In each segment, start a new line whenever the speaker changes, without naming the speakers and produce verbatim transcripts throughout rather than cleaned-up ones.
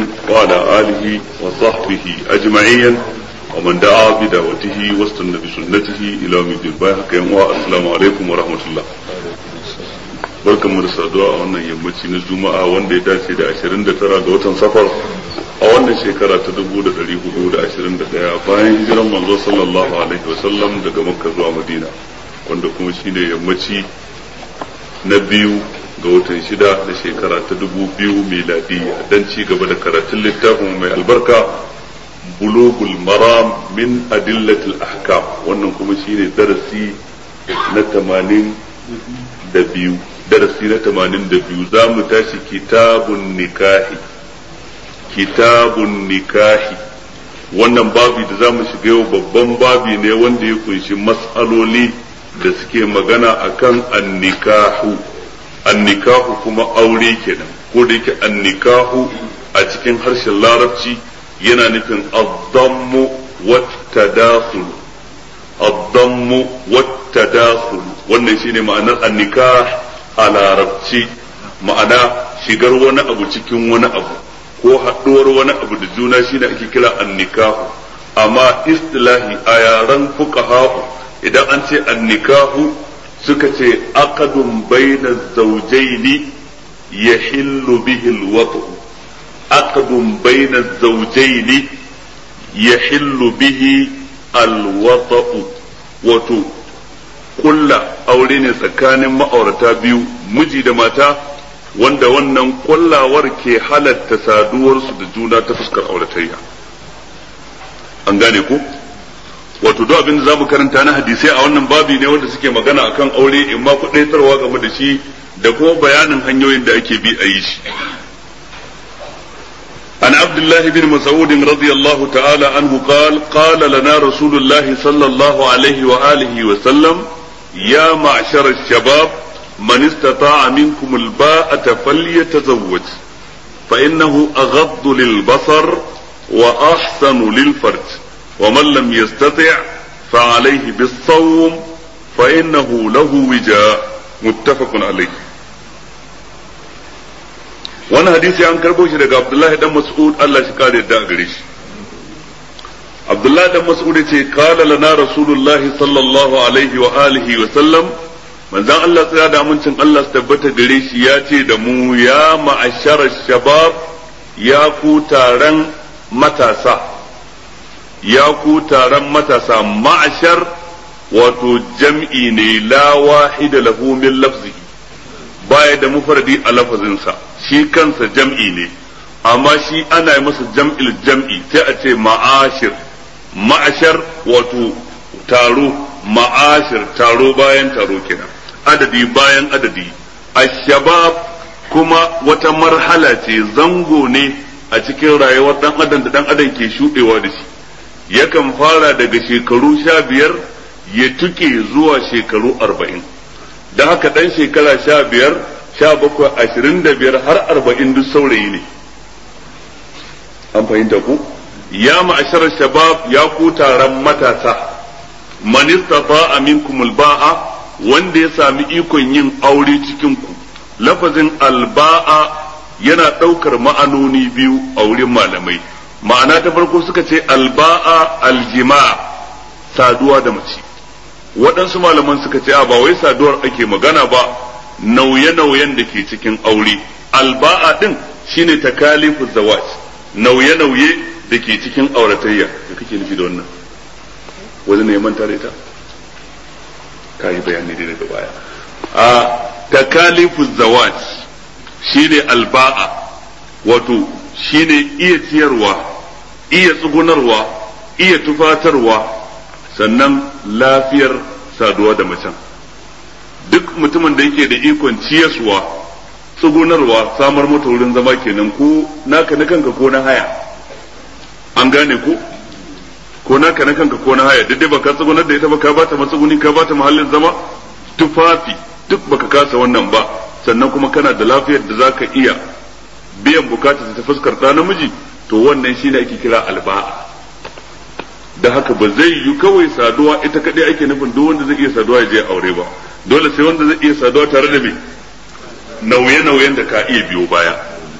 وعلى آله وصحبه أجمعين ومن دعا بدعوته واستنى بسنته إلى يوم الدين. السلام عليكم ورحمة الله. barkan mu da saduwa a wannan yammaci na juma'a wanda ya dace da ashirin da tara ga watan safar a wannan shekara ta dubu da dari hudu da ashirin da daya bayan hijiran manzo sallallahu alaihi wa sallam daga makka zuwa madina, wanda kuma shine yammaci na biyu ga watan shida da shekara ta dubu biyu miladiyya, dan ci gaba da karatun littafin mai albarka bulugul maram min adillatil ahkam. Wannan kuma shine darasi na tamanin da biyu darasi na tamanin da biyu za mu tashi kitabun nikahi kitabun nikahi wannan babi da za mu shiga yau babban babi ne wanda ya kunshi mas'aloli da suke magana akan annikahu annikahu kuma aure kenan, ko da yake annikahu a cikin harshen larabci yana nufin addammu wattadakhul addammu wattadakhul. wannan shine ma'anar annikah a larabci, ma'ana shigar wani abu cikin wani abu ko haɗuwar wani abu da juna shine ake kira annikahu. amma istilahi a yaren fuqaha idan an ce annikahu suka ce aqdun bayna zawjaini yahillu bihi alwatu aqdun bayna zawjaini yahillu bihi alwatu, wato kulla aure ne tsakanin ma'aurata biyu miji da mata, wanda wannan kullawar ke halatta saduwarsu da juna ta fuskar auratayya. an gane ku? wato duk abin da zamu karanta na hadisai a wannan babi ne wanda suke magana akan aure, in ma kudaitarwa game da shi da kuma bayanin hanyoyin da ake bi a yi shi. عن عبد الله بن مسعود رضي الله تعالى عنه قال قال لنا رسول الله صلى الله عليه وآله وسلم يا معشر الشباب من استطاع منكم الباءة فليتزوج فإنه أغض للبصر وأحسن للفرج ومن لم يستطع فعليه بالصوم فإنه له وجاء متفق عليه. wani hadisi an karbo shi daga Abdullahi dan Mas'ud, Allah shi kare da gare shi. Abdullahi dan Mas'ud yace qala lana rasulullahi sallallahu alaihi wa alihi wa sallam, manzon Allah tsaya da amincin Allah su tabbata gare shi ya ce da mu, ya ma'ashara shabab, ya ku taron matasa ya ku taron matasa ma'ashar wato jam'i ne la wahida lahu min lafzihi, baya da mufardi a lafazinsa, shi kansa jam'i ne amma shi ana masa jam'il jam'i sai a ce ma'ashir. ma'ashar wato taro, ma'ashir taro bayan taro kenan, adadi bayan adadi. ashabab kuma wata marhala ce, zango ne a cikin rayuwar dan adam da dan adam ke shudewa da shi. yakan fara daga shekaru sha biyar ya tuke zuwa shekaru arba'in. da haka dan shekara sha biyar sha bakwai ashirin da biyar har arba'in duk saurayi ne. an fahimta ku? ya ma'ashar shabab, ya ku taron matasa, man istata'a minkum alba'a, wanda ya sami ikon yin aure cikin ku. lafazin alba'a yana daukar ma'anoni biyu a wurin malamai. ma'ana ta farko suka ce alba'a aljima'a, saduwa da mace. waɗansu malaman suka ce ba wai saduwar ake magana ba, nauye-nauyen da ke cikin aure. alba'a din shine takalifu zawaj, nauye-nauye da ke cikin auratayya. da kake nufi da wannan wani ne manta da ita ka yi bayani dai daga baya. a takalifu zawaj shine alba'a, wato shine iya ciyarwa, iya tsugunarwa, iya tufatarwa, sannan lafiyar saduwa da macen. duk mutumin da yake da ikon ciyaswa, tsugunarwa, samar mata wurin zama kenan, ko naka na kanka ko na haya. an gane ko ko naka na kanka ko na haya, duk dai baka tsugunar da ita ba, ka bata matsuguni, ka bata mahallin zama, tufafi, duk baka kasa wannan ba, sannan kuma kana da lafiyar da zaka iya biyan bukatar ta fuskar ɗa namiji, to wannan shine ake kira alba'a. da haka ba zai yi kawai saduwa ita kadai ake nufin duk wanda zai iya saduwa ya je aure ba, dole sai wanda zai iya saduwa tare da me nauye-nauyen da ka iya biyo baya.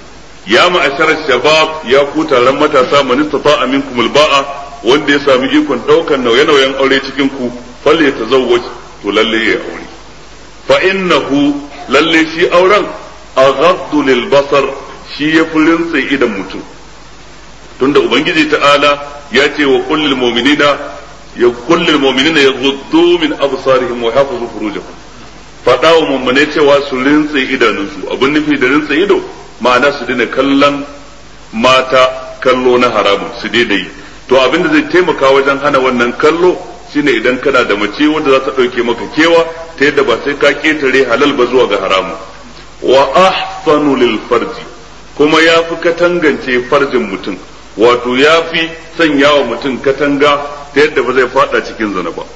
ya ma'asharar shabab ya ku taron matasa man istata'a minkum alba'a wanda ya sami ikon daukan nauye-nauyen aure cikin ku falle tazawwaj to lalle ya aure fa innahu lalle shi auren aghaddu lil basar shi ya furin sai idan mutum tunda ubangiji ta'ala ya ce wa kullil mu'minina ya kullil mu'minina yaghuddu min absarihim wa yahfazu furujahum fada wa mu'mine cewa su rintse idanunsu abin nufi da rintse ido ma'ana su dina kallon mata kallo na haramun su daidai to abinda zai taimaka wajen hana wannan kallo shine idan kana da mace wanda za ta dauke maka kewa ta yadda ba sai ka ketare halal ba zuwa ga haramun wa ahsanu lil farji kuma ya fi katangance farjin mutum wato ya fi sanya wa mutum katanga ta yadda ba zai fada cikin zina ba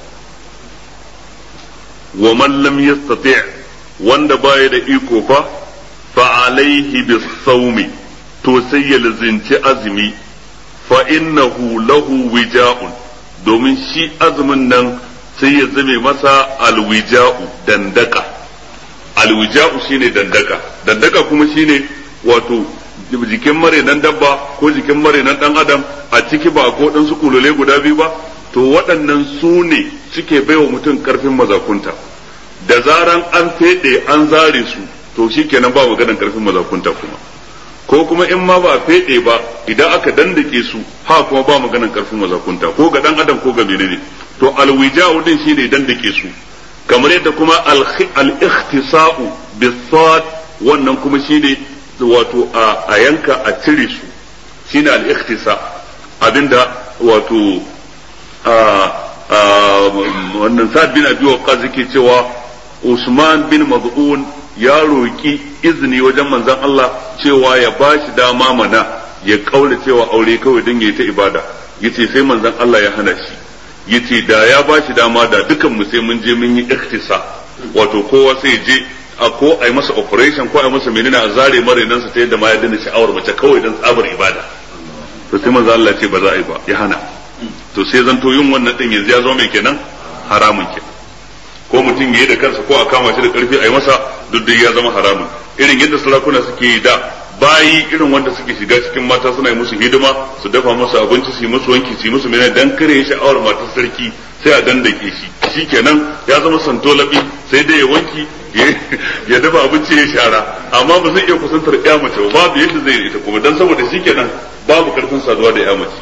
wa man lam yastati' wanda baya da iko fa fa alaihi bis-sawmi to sai ya lazinci azumi fa innahu lahu wija'un domin shi azumin nan sai ya zame masa alwija'u dandaka alwija'u shine dandaka dandaka kuma shine wato jikin mare nan dabba ko jikin mare nan dan adam a ciki ba ko dan su kulule guda biyu ba to waɗannan su ne suke baiwa mutum karfin mazakunta da zaran an fede an zare su to shikenan ba maganar karfin mazakunta kuma ko kuma in ma ba fede ba idan aka dandake su ha kuma ba maganar karfin mazakunta ko ga dan adam ko ga menene to alwija'u din shine dandake su kamar yadda kuma al-ikhtisa'u bis-sad wannan kuma shine wato a yanka a cire su shine al-ikhtisa abinda wato wannan Sa'ad bin Abi Waqqas yake cewa Usman bin Maz'un ya roki izini wajen manzon Allah cewa ya bashi dama mana ya kaura cewa aure kawai dan yayi ta ibada yace sai manzon Allah ya hana shi yace da ya bashi dama da dukan mu sai mun je mun yi ikhtisa wato kowa sai je a ko ai masa operation ko ai masa menene a zare mare nan sa ta yadda ma ya dinga sha'awar mace kawai dan tsabar ibada to sai manzo Allah ce ba za a yi ba ya hana to sai zanto yin wannan din yanzu ya zo mai kenan haramun kenan ko mutum yayi da kansa ko a kama shi da karfi ai masa duk da ya zama haramun irin yadda sarakuna suke yi da bayi irin wanda suke shiga cikin mata suna yi musu hidima su dafa musu abinci su yi musu wanki su yi musu menene dan kare sha'awar matar sarki sai a dandake shi shikenan ya zama santolabi sai dai ya wanki ya dafa abinci ya shara amma ba zai iya kusantar ya mace ba babu yadda zai ita kuma dan saboda shikenan babu karfin saduwa da ya mace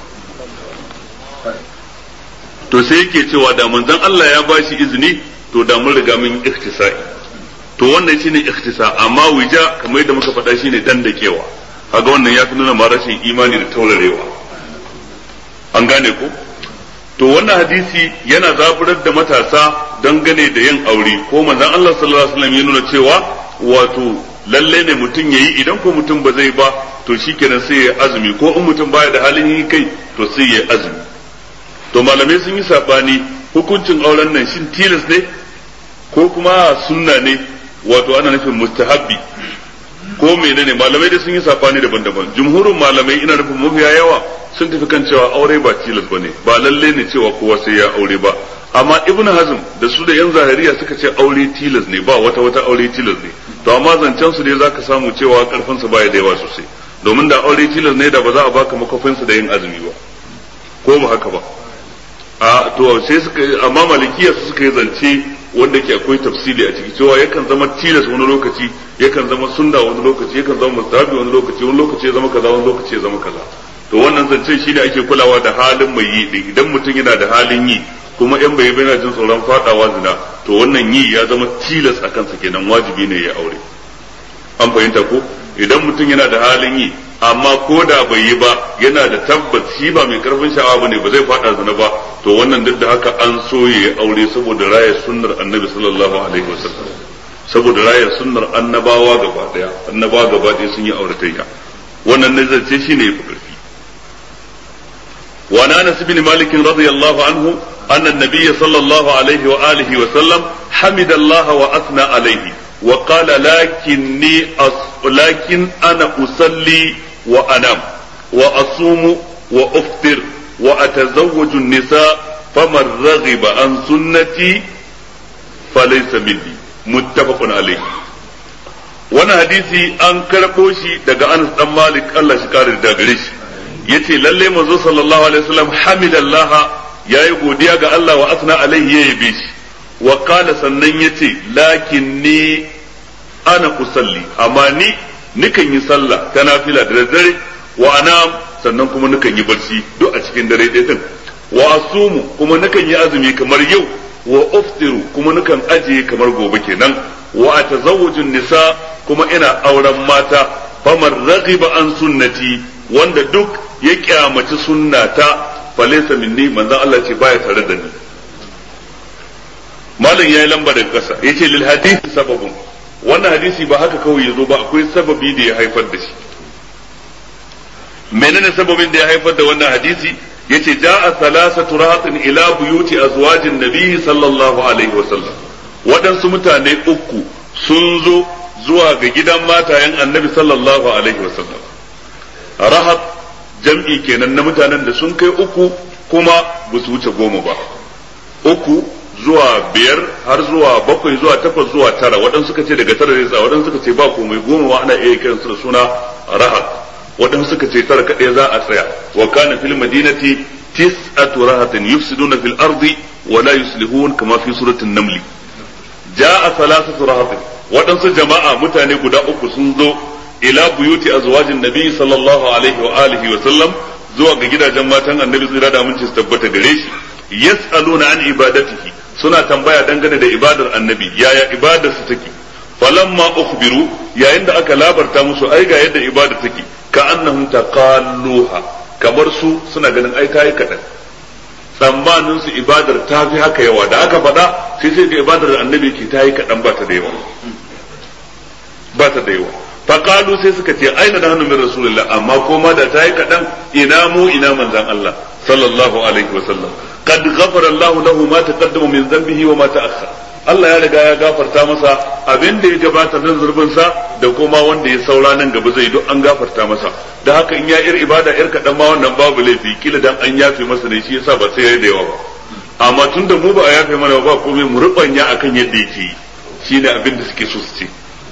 to sai yake cewa da manzon Allah ya bashi izini to da mun riga mun ikhtisa'i to wannan shine ikhtisa amma wija kamar yadda muka faɗa shine dandakewa kaga wannan ya fi nuna ma rashin imani da taurarewa an gane ko to wannan hadisi yana zaburar da matasa dangane da yin aure ko manzon Allah sallallahu alaihi wasallam ya nuna cewa wato lalle ne mutum yayi idan ko mutum ba zai ba to shikenan sai ya azumi ko in mutum baya da halin yi kai to sai ya azumi to malamai sun yi sabani hukuncin auren nan shin tilas ne ko kuma sunna ne wato ana nufin mustahabbi ko menene malamai da sun yi sabani daban-daban jumhurin malamai ina nufin mafiya yawa sun tafi kan cewa aure ba tilas bane ba lalle ne cewa kowa sai ya aure ba amma ibnu hazm da su da yan zahiriya suka ce aure tilas ne ba wata wata aure tilas ne to amma zancen su ne zaka samu cewa karfin sa baya da yawa sosai domin da aure tilas ne da ba za a baka makofin sa da yin azumi ba ko ba haka ba a to sai suka amma malikiya su suka yi zance wanda ke akwai tafsili a ciki cewa yakan zama tilas wani lokaci yakan zama sunna wani lokaci yakan zama mustahabi wani lokaci wani lokaci ya zama kaza wani lokaci ya zama kaza to wannan zancen shine ake kulawa da halin mai yi din idan mutum yana da halin yi kuma yan bai yana jin tsoron fadawa zina to wannan yi ya zama tilas a kansa kenan wajibi ne ya aure an fahimta ko idan mutum yana da halin yi amma ko da bai yi ba yana da tabbas shi ba mai karfin sha'awa bane ba zai fada zina ba to wannan duk da haka an so ya aure saboda raya sunnar annabi sallallahu alaihi wasallam saboda raya sunnar annabawa gaba daya annabawa gaba daya sun yi auratayya wannan nazarce shine yafi karfi wa anas bin malik radiyallahu anhu anna an-nabiy sallallahu alaihi wa alihi wa sallam hamidallaha wa athna alaihi wa qala lakinni lakin ana usalli wa anam wa asumu wa uftir wa atazawwaju an-nisa faman raghiba an sunnati falaysa minni muttafaqun alayhi wannan hadisi an karɓo shi daga Anas dan Malik Allah shi kare da gare shi yace lalle manzo sallallahu alaihi wasallam hamidallah yayi godiya ga Allah wa asna alaihi ya yabe shi wa qala sannan yace lakinni ana usalli amma ni nikan yi sallah ta nafila da daddare wa ana sannan kuma nikan yi barci duk a cikin dare ɗaya din wa asumu kuma nikan yi azumi kamar yau wa uftiru kuma nikan ajiye kamar gobe kenan wa atazawwajun nisa kuma ina auren mata faman raghiba an sunnati wanda duk ya kyamaci sunnata falaysa minni manzon Allah ce baya tare da ni malam yayi lamba daga kasa yace lil hadisi sababun wannan hadisi ba haka kawai yazo ba akwai sababi da ya haifar da shi menene sababin da ya haifar da wannan hadisi yace ja'a thalathatu rahatin ila buyuti azwajin nabiy sallallahu alaihi wasallam waɗansu mutane uku sun zo zuwa ga gidan matayen annabi sallallahu alaihi wasallam rahat jam'i kenan na mutanen da sun kai uku kuma ba su wuce goma ba uku zuwa biyar har zuwa bakwai zuwa takwas zuwa tara waɗansu suka ce daga tara zai tsaya waɗansu suka ce ba komai goma ma ana iya kiransu da suna rahat waɗansu suka ce tara kaɗai za a tsaya wa kana fil madinati tis'atu rahatin yufsiduna fil ardi wa la yuslihun kama fi suratul naml ja'a thalathatu rahatin waɗansu jama'a mutane guda uku sun zo ila buyuti azwajin nabi sallallahu alaihi wa alihi wa sallam zuwa ga gidajen matan annabi tsira da aminci su tabbata gare shi yas'aluna an ibadatihi suna tambaya dangane da ibadar annabi yaya ibadar su take falamma ukhbiru yayin da aka labarta musu ai ga yadda ibada take ka annahum taqalluha kamar su suna ganin ai tayi kadan tsammanin su ibadar ta fi haka yawa da aka faɗa sai sai ga ibadar annabi ke tayi kadan ba ta da yawa ba ta da yawa faqalu sai suka ce aina da hannu min rasulullah amma koma da tayi kadan ina mu ina manzon Allah sallallahu alaihi wa sallam qad ghafara Allahu lahu ma taqaddama min dhanbihi wa ma ta'akhkhara Allah ya riga ya gafarta masa abin da ya gabata nan zurbin sa da kuma wanda ya saura nan gaba zai duk an gafarta masa da haka in ya ir ibada ir kadan ma wannan babu laifi kila dan an yafe masa ne shi yasa ba sai yayi da yawa ba amma tunda mu ba a yafe mana ba komai mu rubanya akan yadda yake shine abin da suke so su ce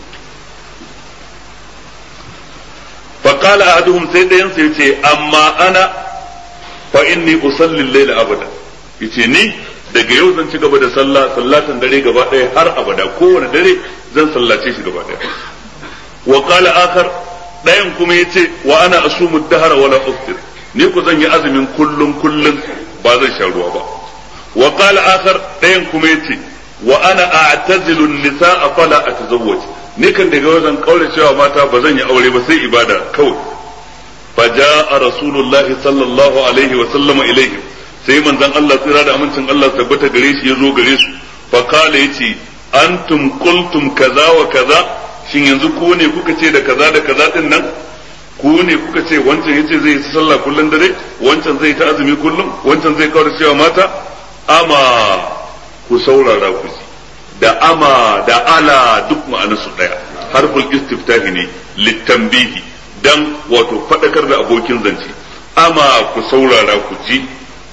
fa qala ahaduhum sai dayan sai yace amma ana fa inni usalli al-layla abada yace ni daga yau zan ci gaba da sallah sallatan dare gaba ɗaya har abada kowane dare zan sallace shi gaba ɗaya wa qala akhar dayan kuma yace wa ana asumu ad-dahra wala uftir ni ku zan yi azumin kullun kullun ba zan sha ruwa ba wa qala akhar dayan kuma yace wa ana a'tazilu an-nisaa fala atazawwaj ni kan daga yau zan kaure cewa mata ba zan yi aure ba sai ibada kawai faja'a rasulullahi sallallahu alaihi wa sallama ilaihim sai manzon Allah tsira da amincin Allah tabbata gare shi ya zo gare su fa kala yace antum qultum kaza wa kaza shin yanzu ku ne kuka ce da kaza da kaza din nan ku ne kuka ce wancan yace zai yi sallah kullun dare wancan zai ta azumi kullum wancan zai kawar cewa mata ama ku saurara ku ji da ama da ala duk ma'anar su daya harful istiftahi ne litanbihi dan wato fadakar da abokin zance ama ku saurara ku ji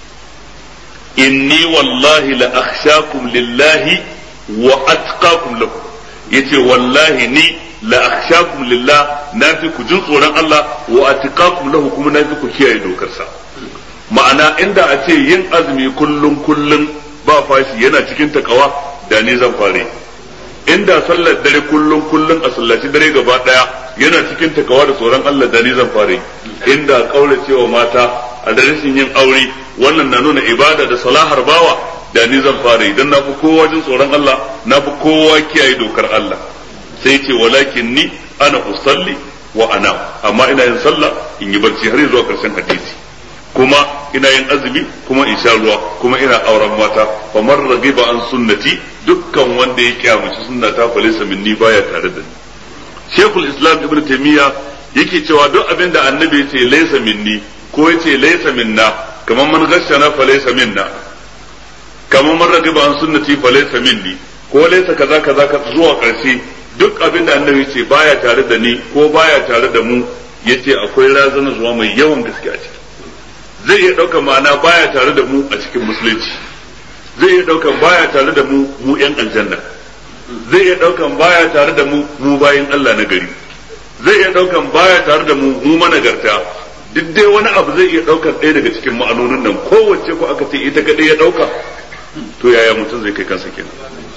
inni wallahi la akhshakum lillahi wa atqakum lahu yace wallahi ni la akhshakum lillah na fi ku jin tsoron Allah wa atqakum lahu kuma na fi ku kiyaye dokarsa ma'ana inda a ce yin azumi kullun kullun ba fashi yana cikin takawa da ni zan fare inda sallar dare kullun kullun a sallaci dare gaba daya yana cikin takawa da tsoron Allah da ni zan fare inda kauracewa mata a da rashin yin aure wannan na nuna ibada da salahar bawa da ni zan fara idan na fi kowa jin tsoron Allah na fi kowa kiyaye dokar Allah sai ce walakin ni ana usalli wa ana amma ina yin sallah in yi barci har zuwa karshen hadisi kuma ina yin azumi kuma in sha ruwa kuma ina auren mata famar ragiba an sunnati dukkan wanda ya kiyamaci sunnata fa laysa minni baya tare da ni Sheikhul Islam Ibn Taymiyyah yake cewa duk abin da annabi ya ce laysa minni ko ya ce laysa minna kamar man gashana fa laysa minna kamar man ragiba an sunnati fa laysa minni ko laysa kaza kaza zuwa karshe duk abin da annabi ce baya tare da ni ko baya tare da mu yace akwai razana zuwa mai yawan gaske a ciki zai iya ɗaukar ma'ana baya tare da mu a cikin musulunci zai iya ɗaukar baya tare da mu mu yan aljanna zai iya daukan baya tare da mu mu bayin Allah na gari, zai iya daukan baya tare da mu mu managarta, duk dai wani abu zai iya daukar ɗaya daga cikin ma'anonin nan, kowace ko aka ce ita kadai ya dauka to yaya mutum zai kai kansa kenan.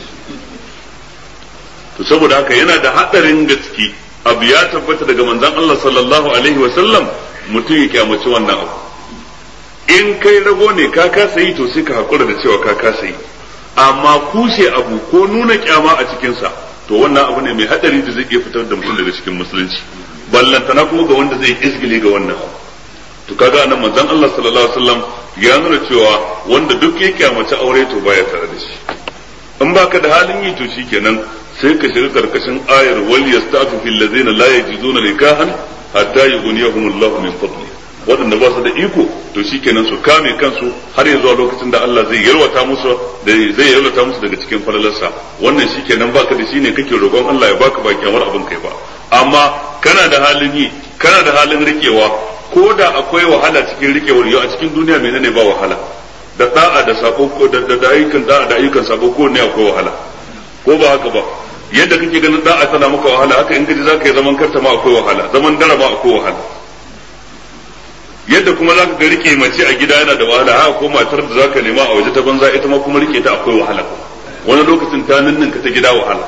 To saboda haka yana da hadarin gaske, abu ya tabbata daga manzon Allah sallallahu alaihi wa sallam, mutum ya kyamaci wannan abu. In kai rago ne ka kasa yi to sai ka hakura da cewa ka kasa yi, amma kushe abu ko nuna kyama a cikinsa to wannan abu ne mai hadari da zai iya fitar da mutum daga cikin musulunci, ballantana kuma ga wanda zai isgile ga wannan abu. To kaga anan manzon Allah sallallahu alaihi wasallam ya nuna cewa wanda duk ya kyamaci aure to baya tare da shi. In baka da halin yi to shikenan sai ka shiga karkashin ayar wal yastafi fil ladzina la yajiduna nikahan hatta yughniyahumullahu min fadli. Waɗanda ba su da iko to shikenan su kame kansu har ya zuwa lokacin da Allah zai yalwata musu da zai yalwata musu daga cikin falalarsa. Wannan shikenan baka da shi ne kake roƙon Allah ya baka ba kyamar abin kai ba. Amma kana da halin yi, kana da halin rikewa, ko da akwai wahala cikin rikewar yau a cikin duniya menene ba wahala, da da'a da sako ko da da ayyukan da'a da ayyukan sako ko ne akwai wahala, ko ba haka ba. Yadda kake ganin da'a tana maka wahala, haka in kaji zaka yi zaman karta ma akwai wahala, zaman dara ma akwai wahala. Yadda kuma zaka ga rike mace a gida yana da wahala, haka ko matar da zaka nema a waje ta banza ita ma kuma rike ta akwai wahala. Wani lokacin ta ninninka ta gida wahala.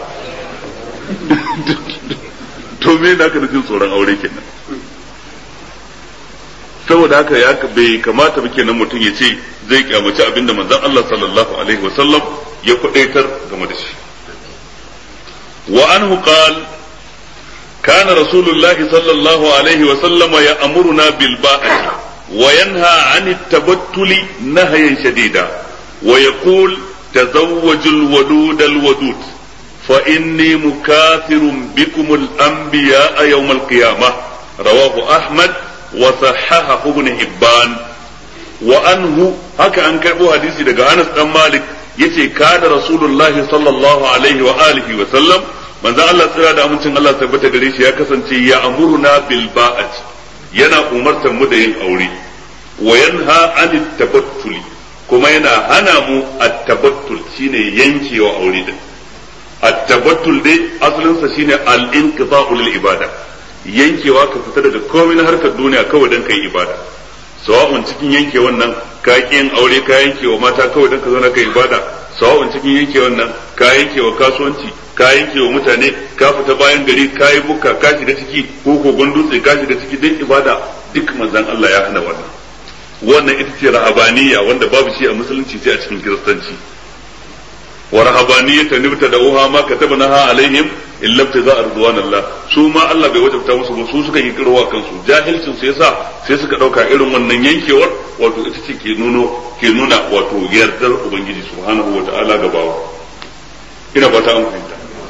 To me da ka jin tsoron aure kenan? Saboda haka ya bai kamata ba kenan mutum ya ce zai kyamaci abinda manzon Allah sallallahu alaihi wa sallam ya kudaitar game da shi. Wa anhu qala كان رسول الله صلى الله عليه وسلم يأمرنا بالباءة وينهى عن التبتل نهيا شديدا ويقول تزوجوا الودود الودود فإني مكاثر بكم الأنبياء يوم القيامة رواه أحمد وصححه ابن حبان. وأنه هكا أنكربوا حديثي دقى أنس بن مالك يتي كان رسول الله صلى الله عليه وآله وسلم manzo Allah tsira da amincin Allah tabbata gare shi ya kasance ya amuruna bil ba'at, yana umartar mu da yin aure, wa yanha anit tabattuli, kuma yana hana mu at-tabattul shine yankewa aure din. At-tabattul dai asalin sa shine al-inqita'u lil ibada, yankewa ka fita daga komai na harkar duniya kawai dan kai ibada. Sawa'un cikin yanke wannan ka yin aure ka yankewa mata kawai dan ka zo na kai ibada, sawa'un cikin yanke wannan ka yankewa kasuwanci, ka yanke wa mutane, ka fita bayan gari, ka yi bukka, ka shiga ciki, ko kogon dutse ka shiga ciki don ibada, duk manzon Allah ya hana wannan. Wannan ita ce rahabaniya wanda babu shi a musulunci sai a cikin kiristanci. Wa rahabaniyata nibta da uha ma katabnaha alaihim illa ibtigha ridwanillah. Su ma Allah bai wajabta musu ba, su suka yi kirwa kansu. Jahilcin su yasa sai suka dauka irin wannan yankewar wato ita ce ke nuno ke nuna wato yardar ubangiji subhanahu wataala ga bawa. Ina ba ta an fahimta.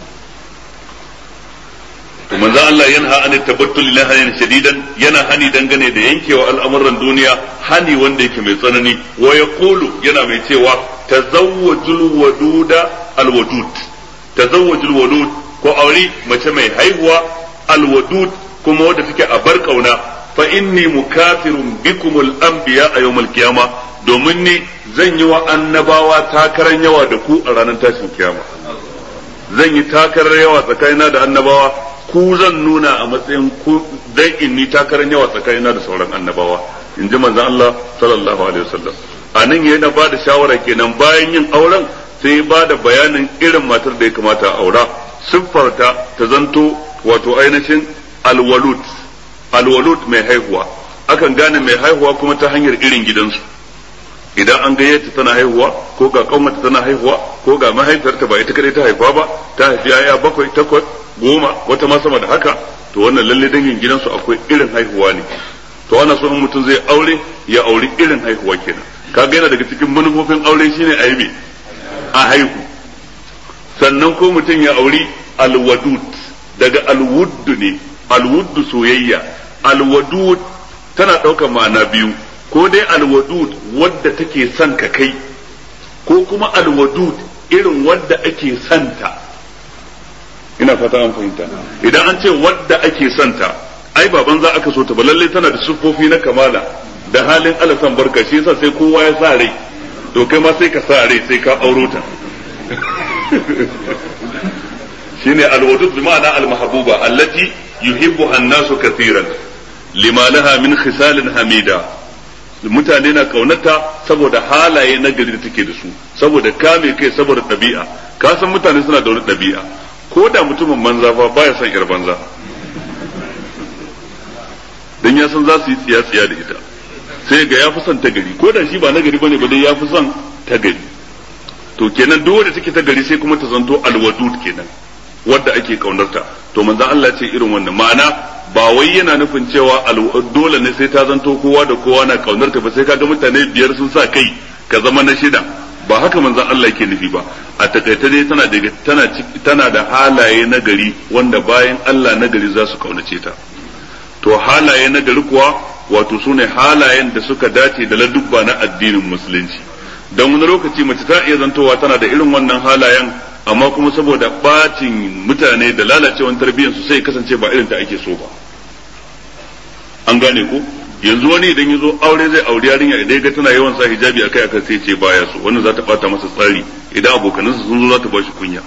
To manzo Allah yana an tabattul lahayan shadidan, yana hani dangane da yankewa al'amuran duniya, hani wanda yake mai tsanani. Wa yaqulu, yana mai cewa tazawwajul waduda alwadud, tazawwajul wadud, ko aure mace mai haihuwa alwadud, kuma wadda take a bar kauna. Fa inni mukafirun bikumul anbiya a yawmal qiyama, domin ni zan yi wa annabawa takaran yawa da ku a ranar tashin kiyama. Zan yi takarar yawa tsakanina da annabawa, ku zan nuna a matsayin ku dan inni takarar yawa tsakanina da sauran annabawa, in ji manzon Allah sallallahu alaihi wasallam. A nan yana ba da shawara kenan bayan yin auren sai ba da bayanin irin matar da ya kamata a aura, siffarta ta zanto wato ainihin alwalud, alwalud mai haihuwa. Akan gane mai haihuwa kuma ta hanyar irin gidansu. Idan an gayyata tana haihuwa, ko ga kaumata tana haihuwa, ko ga mahaifiyarta ba ita kadai ta haifa ba, ta haifi yaya bakwai, takwas, goma, wata ma sama da haka, to wannan lalle dangin gidansu akwai irin haihuwa ne. To ana so in mutum zai aure ya auri irin haihuwa kenan. Kaga yana daga cikin manufofin aure shine a yi a haihu. Sannan ko mutum ya auri alwadud, daga alwuddu ne, alwuddu soyayya, alwadud tana ɗaukar ma'ana biyu. Ko dai alwadud wadda take son ka kai, ko kuma alwadud irin wadda ake santa. Ina fata an fahimta. Idan an ce wadda ake santa, ai baban za aka so ta ba, lalle tana da siffofi na kamala da halin alasan barka, shi yasa sai kowa ya sa rai, to kai ma sai ka sa rai sai ka auro ta. shine alwadud bi ma'ana almahbuba allati yuhibbuha an-nasu kathiran lima laha min khisalin hamida mutane na kaunata saboda halaye na gari da take da su saboda kame kai saboda ɗabi'a ka san mutane suna da wani ɗabi'a ko da mutumin banza fa baya son yar banza dan ya san za su yi tsiya tsiya da ita sai ga ya fi son ta gari ko da shi ba na gari bane ba dai ya fi son ta gari to kenan duk wanda take ta gari sai kuma ta zanto alwadud kenan wadda ake kaunarta to manzon Allah ce irin wannan ma'ana ba wai yana nufin cewa dole ne sai ta zanto kowa da kowa na kaunarta ba sai kaga mutane biyar sun sa kai ka zama na shida ba haka manzon Allah yake nufi ba a takaita dai tana da tana tana da halaye na gari wanda bayan Allah na gari za su kaunace ta to halaye na gari kuwa wato sune halayen da suka dace da ladubba na addinin musulunci don wani lokaci mace ta iya zantowa tana da irin wannan halayen amma kuma saboda bacin mutane da lalacewan tarbiyyar su sai kasance ba irin ta ake so ba an gane ko yanzu wani idan ya zo aure zai aure yarinya idan ga tana yawan sa hijabi akai akai sai ce baya so wannan za ta bata masa tsari idan abokanansa sun zo za ta ba shi kunya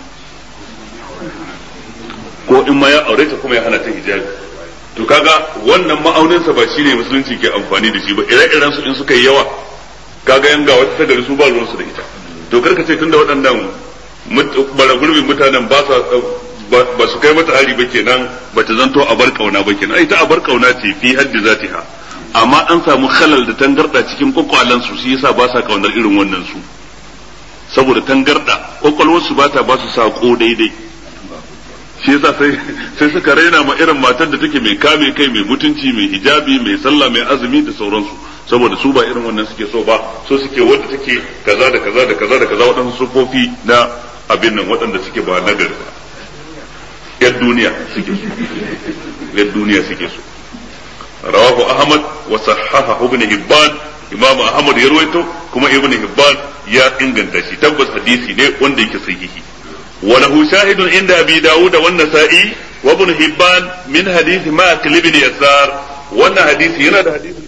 ko in ma ya aure ta kuma ya hana ta hijabi to kaga wannan ma'auninsa ba shine musulunci ke amfani da shi ba ire-iren su in suka yi yawa kaga yanga wata ta gari su ba ruwan su da ita to karka ce tunda waɗannan bara gurbin mutanen ba sa ba su kai mata hari ba kenan ba ta zanto a bar kauna ba kenan ai ta a bar kauna ce fi haddi zatiha amma an samu khalal da tangarda cikin kokwalan su shi yasa ba sa kaunar irin wannan su saboda tangarda kokwalwar su ba ta ba su sako daidai shi yasa sai sai suka raina ma irin matar da take mai kame kai mai mutunci mai hijabi mai sallah mai azumi da sauransu saboda su ba irin wannan suke so ba so suke wadda take kaza da kaza da kaza da kaza waɗansu sufofi na abin nan waɗanda suke ba na gari ba yan duniya suke so yan duniya suke so rawahu ahmad wa sahahahu ibn hibban imam ahmad ya rawaito kuma ibn hibban ya inganta shi tabbas hadisi ne wanda yake sahihi وله شاهد عند أبي داود والنسائي وابن حبان من حديث ماكل بن يسار وانا حديث هنا ده حديث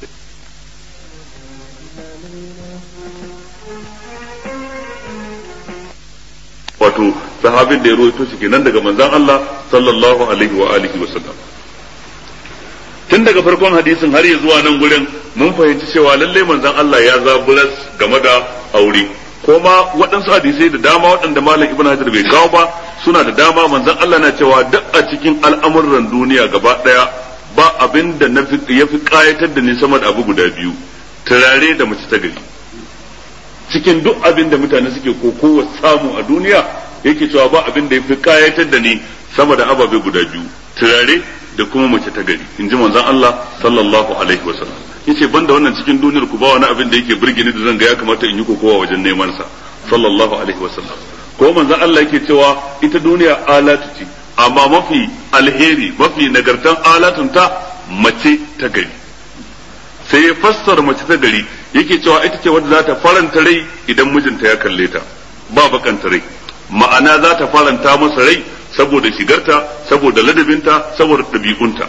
wato sahabin da ya ruwaito shi kenan daga manzon Allah sallallahu alaihi wa alihi wa sallam tun daga farkon hadisin har ya zuwa nan gurin mun fahimci cewa lalle manzon Allah ya zaburas game da aure ko ma waɗansu hadisai da dama waɗanda malam ibn hajar bai kawo ba suna da dama manzon Allah na cewa duk a cikin al'amuran duniya gaba ɗaya ba abin da ya fi ƙayatar da ni sama da abu guda biyu turare da mace ta gari cikin duk abin da mutane suke kokowa samu a duniya yake cewa ba abin da ya fi ƙayatar da ni sama da ababe guda biyu turare da kuma mace ta gari in ji manzon Allah sallallahu alaihi wasallam yace banda wannan cikin duniyar ku ba wani abin da yake burge ni da zan ga ya kamata in yi kokowa wajen neman sa sallallahu alaihi wasallam ko manzon Allah yake cewa ita duniya alatu ce amma mafi alheri mafi nagartan alatun ta mace ta gari sai ya fassara mace ta gari yake cewa ita ce wadda za ta faranta rai idan mijinta ya kalle ta ba bakanta rai ma'ana za ta faranta masa rai saboda shigarta saboda ladabinta saboda ɗabi'unta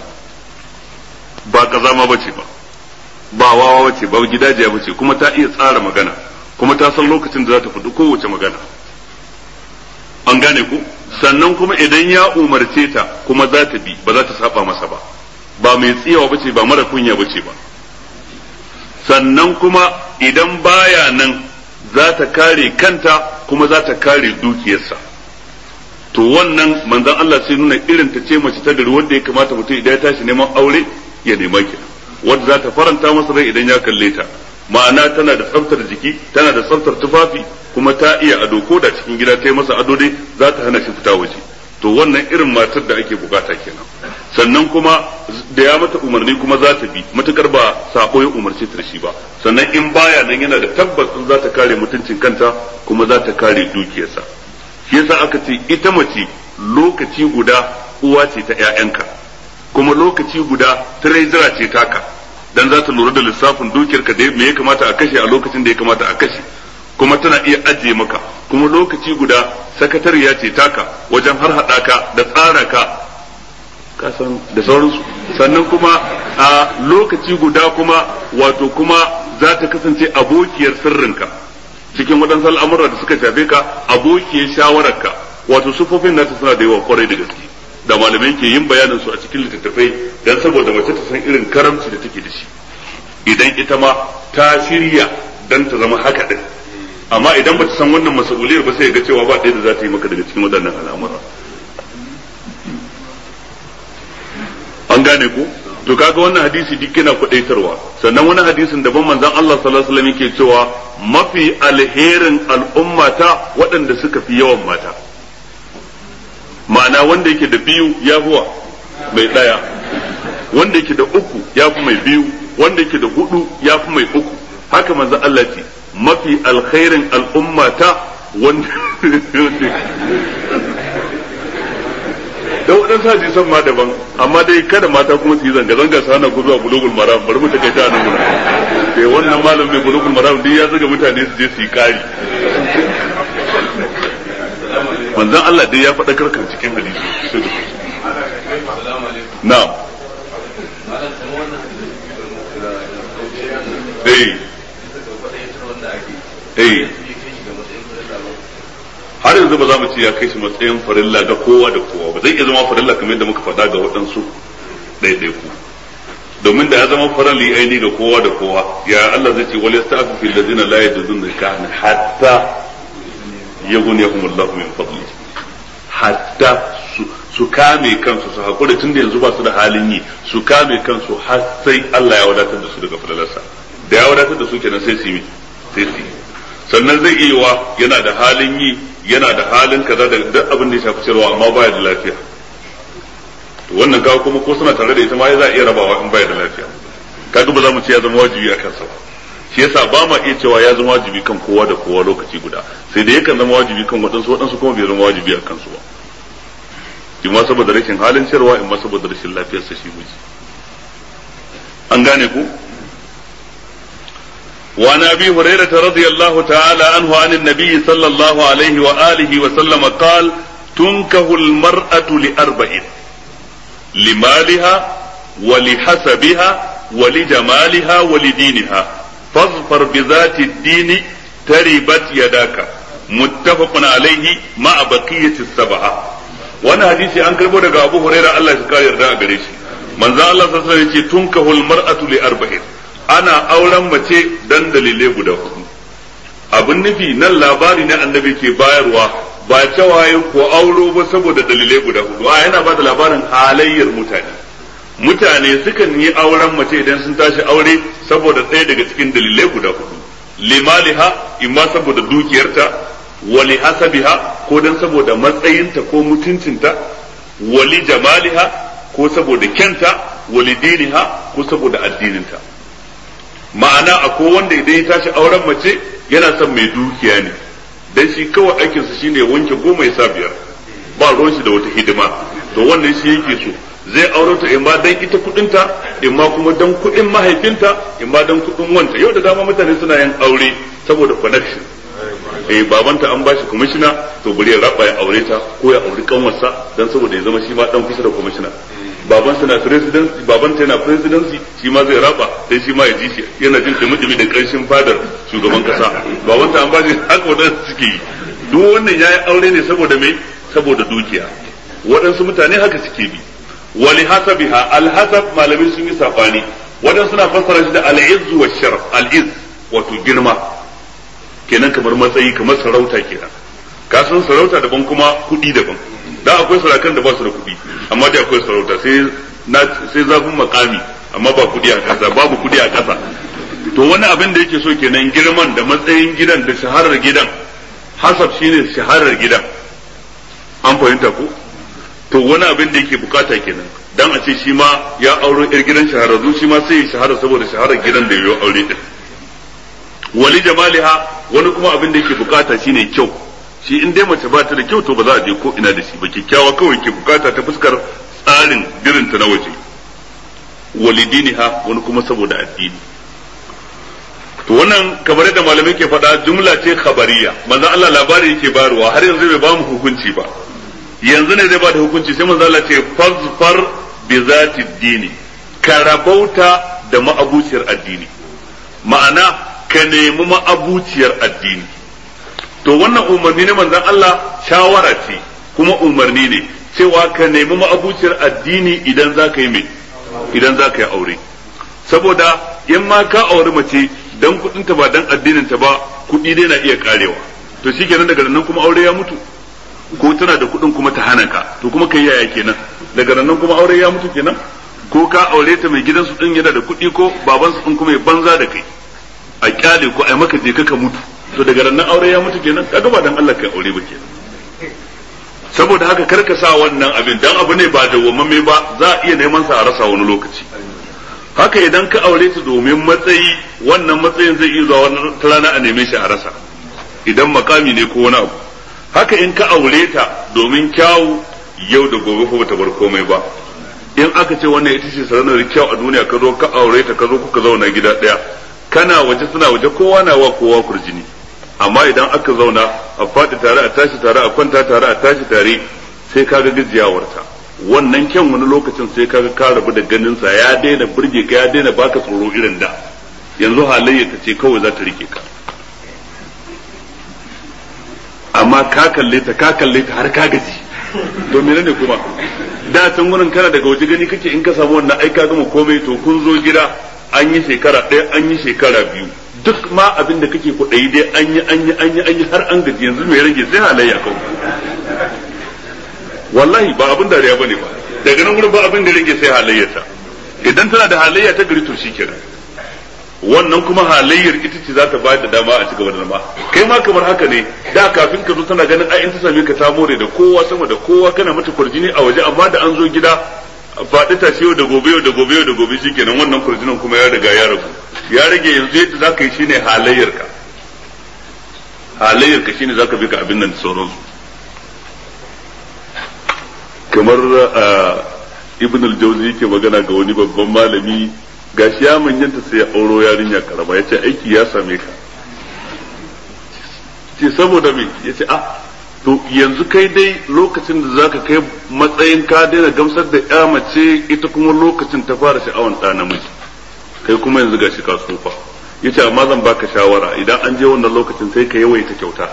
ba kazama bace ba ba wawa bace ba gidajiya bace kuma ta iya tsara magana kuma ta san lokacin da za ta faɗi kowace magana an gane ku sannan kuma idan ya umarce ta kuma za ta bi ba za ta saba masa ba ba mai tsiyawa bace ba mara kunya bace ba sannan kuma idan baya nan za ta kare kanta kuma za ta kare dukiyarsa to wannan manzon Allah sai nuna irin ta ce mace ta gari wanda ya kamata mutum idan ya tashi neman aure ya nema ki wanda za ta faranta masa rai idan ya kalle ta ma'ana tana da tsaftar jiki tana da tsaftar tufafi kuma ta iya ado ko da cikin gida ta yi masa ado dai za ta hana shi fita waje to wannan irin matar da ake bukata kenan sannan kuma da ya mata umarni kuma za ta bi matukar ba sako ya umarce ta shi ba sannan in baya nan yana da tabbas za ta kare mutuncin kanta kuma za ta kare dukiyarsa shi yasa aka ce ita mace lokaci guda uwa ce ta ƴaƴanka kuma lokaci guda treasurer ce taka dan za ta lura da lissafin dukiyarka da me ya kamata a kashe a lokacin da ya kamata a kashe kuma tana iya ajiye maka kuma lokaci guda sakatariya ce taka wajen har hada ka da tsara ka kasan da sauransu sannan kuma a lokaci guda kuma wato kuma za ta kasance abokiyar sirrinka cikin waɗansu al'amura da suka shafe ka abokiyar shawararka wato sufofin nata suna da yawa kwarai da gaske da malamai ke yin bayanin su a cikin littattafai dan saboda mace ta san irin karamci da take da shi idan ita ma ta shirya dan ta zama haka din amma idan ba ta san wannan mas'uliyar ba sai ga cewa ba ɗaya da za ta yi maka daga cikin waɗannan al'amura an gane ko to kaga wannan hadisi duk yana kudaitarwa sannan wani hadisin daban manzon Allah sallallahu alaihi wasallam yake cewa mafi alherin al'ummata waɗanda suka fi yawan mata ma'ana wanda yake da biyu ya huwa mai daya wanda yake da uku ya fi mai biyu wanda yake da hudu ya fi mai uku haka manzon Allah ce mafi alkhairin al'ummata wanda da waɗansu hadisan ma daban amma dai kada mata kuma su yi zanga-zanga su hana ku zuwa bulugul maram bari mu take ta nan gurin sai wannan malam mai bulugul maram duk ya zaga mutane su je su yi kari manzon Allah dai ya faɗa karkan cikin hadisi na'am eh eh har yanzu ba za mu ce ya kai shi matsayin farilla ga kowa da kowa ba zai iya zama farilla kamar yadda muka faɗa ga waɗansu ɗaiɗaiku domin da ya zama faralli aini ga kowa da kowa ya Allah zai ce wal yasta'fu fil ladina la yajuzun nikahan hatta yughniyahum Allahu min fadli hatta su kame kansu su hakuri tunda yanzu ba su da halin yi su kame kansu har sai Allah ya wadatar da su daga falalarsa da ya wadatar da su kenan sai su yi sai su yi sannan zai iya wa yana da halin yi yana da halin kaza da duk abin da ya shafi cewa amma baya da lafiya to wannan gawa kuma ko suna tare da ita ma za a iya rabawa in baya da lafiya kaga ba za mu ce ya zama wajibi a kansa ba shi yasa ba ma iya cewa ya zama wajibi kan kowa da kowa lokaci guda sai da yakan zama wajibi kan waɗansu waɗansu kuma bai zama wajibi a kansu ba in ma saboda rashin halin ciyarwa in ma saboda rashin lafiyarsa shi miji an gane ku وعن ابي هريره رضي الله تعالى عنه عن النبي صلى الله عليه واله وسلم قال تنكه المراه لاربع لمالها ولحسبها ولجمالها ولدينها فاظفر بذات الدين تربت يداك متفق عليه مع بقيه السبعه وانا حديثي an karbo daga Abu Hurairah Allah ya kare yarda a gare shi manzo Allah sallallahu alaihi wasallam yace tunkahul mar'atu li arba'in ana auren mace dan dalilai guda hudu abin nufi nan labari na annabi ke bayarwa ba cewa ya ko auro ba saboda dalilai guda hudu a yana ba da labarin halayyar mutane mutane sukan yi auren mace idan sun tashi aure saboda ɗaya daga cikin dalilai guda hudu limaliha imma saboda dukiyarta wali hasabiha ko dan saboda matsayinta ko mutuncinta wali jamaliha ko saboda kyanta wali diniha ko saboda addininta ma'ana akwai wanda idan ya tashi auren mace yana son mai dukiya ne dan shi kawai aikinsa shine wanke goma ya sa biyar ba ruwan shi da wata hidima to wannan shi yake so zai aure ta imma dan ita kudinta imma kuma dan kudin mahaifinta imma dan kudin wanta yau da dama mutane suna yin aure saboda connection eh babanta an bashi commissioner to bari ya raba ya aure ta ko ya auri kanwarsa dan saboda ya zama shi ma dan kusa da commissioner baban sa na presidency baban ta yana presidency shi ma zai raba sai shi ma ya ji shi yana jin dumi da karshen fadar shugaban kasa baban ta an bashi haka wadansu suke yi duk wannan yayi aure ne saboda me saboda dukiya waɗansu mutane haka suke bi wali hasabiha alhasab malamin sun yi sabani waɗansu suna fassara shi da al-izz wa sharaf al-izz wato girma kenan kamar matsayi kamar sarauta kenan ka san sarauta daban kuma kuɗi daban da akwai sarakan da ba su da kuɗi amma da akwai sarauta sai na sai zafin makami amma ba kuɗi a ƙasa babu kuɗi a ƙasa to wani abin da yake so kenan girman da matsayin gidan da shaharar gidan hasab shine shaharar gidan an fahimta ko to wani abin da yake bukata kenan dan a ce shi ma ya auro yar gidan shahararru shi ma sai ya shahara saboda shaharar gidan da yayi aure din wali jamaliha wani kuma abin da yake bukata shine kyau shi in dai mace ba ta da kyau to ba za a je ko ina da shi ba kyakkyawa kawai ke bukata ta fuskar tsarin dirinta na waje walidiniha wani kuma saboda addini to wannan kamar yadda malamai ke faɗa jumla ce khabariya manzo Allah labari yake bayarwa har yanzu bai ba mu hukunci ba yanzu ne zai ba da hukunci sai manzo Allah ce fazfar bi zati dini ka rabauta da ma'abuciyar addini ma'ana ka nemi ma'abuciyar addini to wannan umarni ne manzon Allah shawara ce kuma umarni ne cewa ka nemi ma'abuciyar addini idan za ka yi mai idan za ka yi aure saboda in ma ka aure mace dan kudinta ba dan addinin ta ba kudi dai na iya karewa to shikenan daga nan kuma aure ya mutu ko tana da kudin kuma ta hana ka to kuma kai yaya kenan daga nan kuma aure ya mutu kenan ko ka aure ta mai gidansu din yana da kudi ko babansu din kuma ya banza da kai a kyale ko ai maka je ka mutu to daga nan aure ya mutu kenan kaga ba dan Allah kai aure ba kenan saboda haka karka sa wannan abin dan abu ne ba dawwamamme ba za a iya neman sa a rasa wani lokaci haka idan ka aure ta domin matsayi wannan matsayin zai iya zuwa wani rana a neme shi a rasa idan makami ne ko wani abu haka in ka aure ta domin kyawu yau da gobe ko bata bar komai ba in aka ce wannan ita ce saranar kyau a duniya ka zo ka aure ta ka zo kuka zauna gida daya kana waje suna waje kowa na wa kowa kurjini amma idan aka zauna a faɗi tare a tashi tare a kwanta tare a tashi tare sai kaga gajiyawarta wannan kyan wani lokacin sai kaga ka rabu da ganin sa ya daina burge ka ya daina baka tsoro irin da yanzu halayya ta ce kawai za ta rike ka amma ka kalle ta ka kalle ta har ka gaji to menene kuma da tun wurin kana daga waje gani kake in ka samu wannan ai ka gama komai to kun zo gida an yi shekara ɗaya an yi shekara biyu duk ma abin da kake kuɗai dai an yi an yi an yi an yi har an gaji yanzu mai rage sai halayya kawai wallahi ba abin dariya bane ba daga nan gurin ba abin da rage sai halayyarta idan tana da halayya ta gari to shikenan wannan kuma halayyar ita ce za ta bayar da dama a cigaba da dama kai ma kamar haka ne da kafin ka zo tana ganin ai in ta same ka ta more da kowa sama da kowa kana mata kurjini a waje amma da an zo gida faɗi ta yau da gobe yau da gobe yau da gobe shikenan wannan kurjinin kuma ya riga ya ragu ya rage yanzu yadda za ka yi shine halayyarka halayyarka shine za ka bi ka abin nan da sauransu kamar ibn al-jawzi yake magana ga wani babban malami gashi ya manyanta sai ya auro yarinya karama yace aiki ya same ka ce saboda me yace ah to yanzu kai dai lokacin da zaka kai matsayin ka daina gamsar da ya mace ita kuma lokacin ta fara sha'awan ɗa namiji kai kuma yanzu gashi ka tsufa yace amma zan baka shawara idan an je wannan lokacin sai ka yawaita kyauta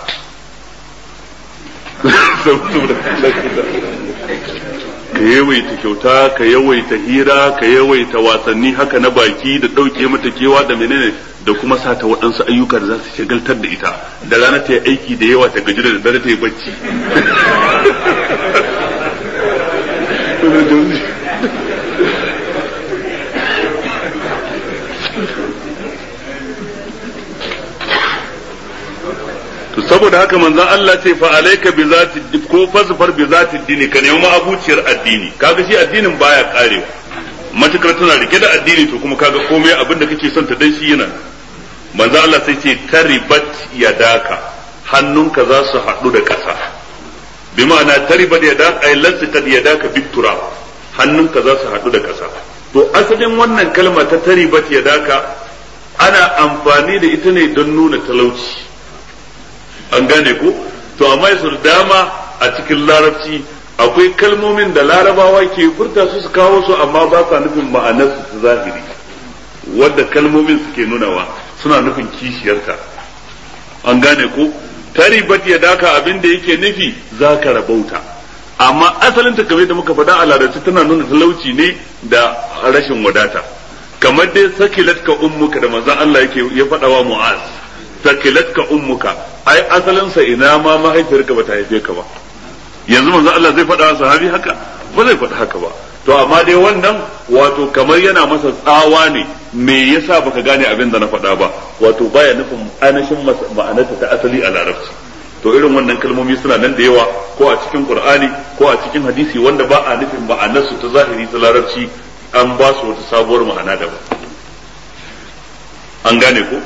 ka yawaita kyauta ka yawaita hira ka yawaita wasanni haka na baki da ɗauke mata kewa da menene da kuma sa ta waɗansu ayyuka da za su shagaltar da ita da rana ta yi aiki da yawa ta gaji da dare ta yi bacci to saboda haka manzon Allah ce fa alayka bi zati ko fasfar bi zati dini ka nemi abuciyar addini kaga shi addinin baya karewa matukar tana rike da addini to kuma kaga komai abin da kake son ta dan shi yana manzon Allah sai ce taribat yadaka hannunka za su haɗu da ƙasa bi ma'ana taribat yadaka ay lasitat yadaka bitura hannunka za su haɗu da ƙasa to asalin wannan kalma ta taribat yadaka ana amfani da ita ne don nuna talauci an gane ko to amma yasu dama a cikin larabci akwai kalmomin da larabawa ke furta su su kawo su amma ba sa nufin ma'anar su zahiri wanda kalmomin suke nunawa suna nufin kishiyarta an gane ko taribat ya daka abin da yake nufi zaka rabauta amma asalin ta kamar da muka faɗa a larabci tana nuna talauci ne da rashin wadata kamar dai sakilatka ummuka da manzon Allah yake ya faɗa wa Mu'az sakilatka ummuka ai asalin sa ina ma mahaifiyarka bata haife ka ba yanzu manzo Allah zai faɗa wa sahabi haka ba zai faɗa haka ba to amma dai wannan wato kamar yana masa tsawa ne me yasa baka gane abin da na faɗa ba wato baya nufin anashin ma'anarta ta asali a larabci to irin wannan kalmomi suna nan da yawa ko a cikin Qur'ani ko a cikin hadisi wanda ba a nufin ma'anarsu ta zahiri ta larabci an ba su wata sabuwar ma'ana daban an gane ko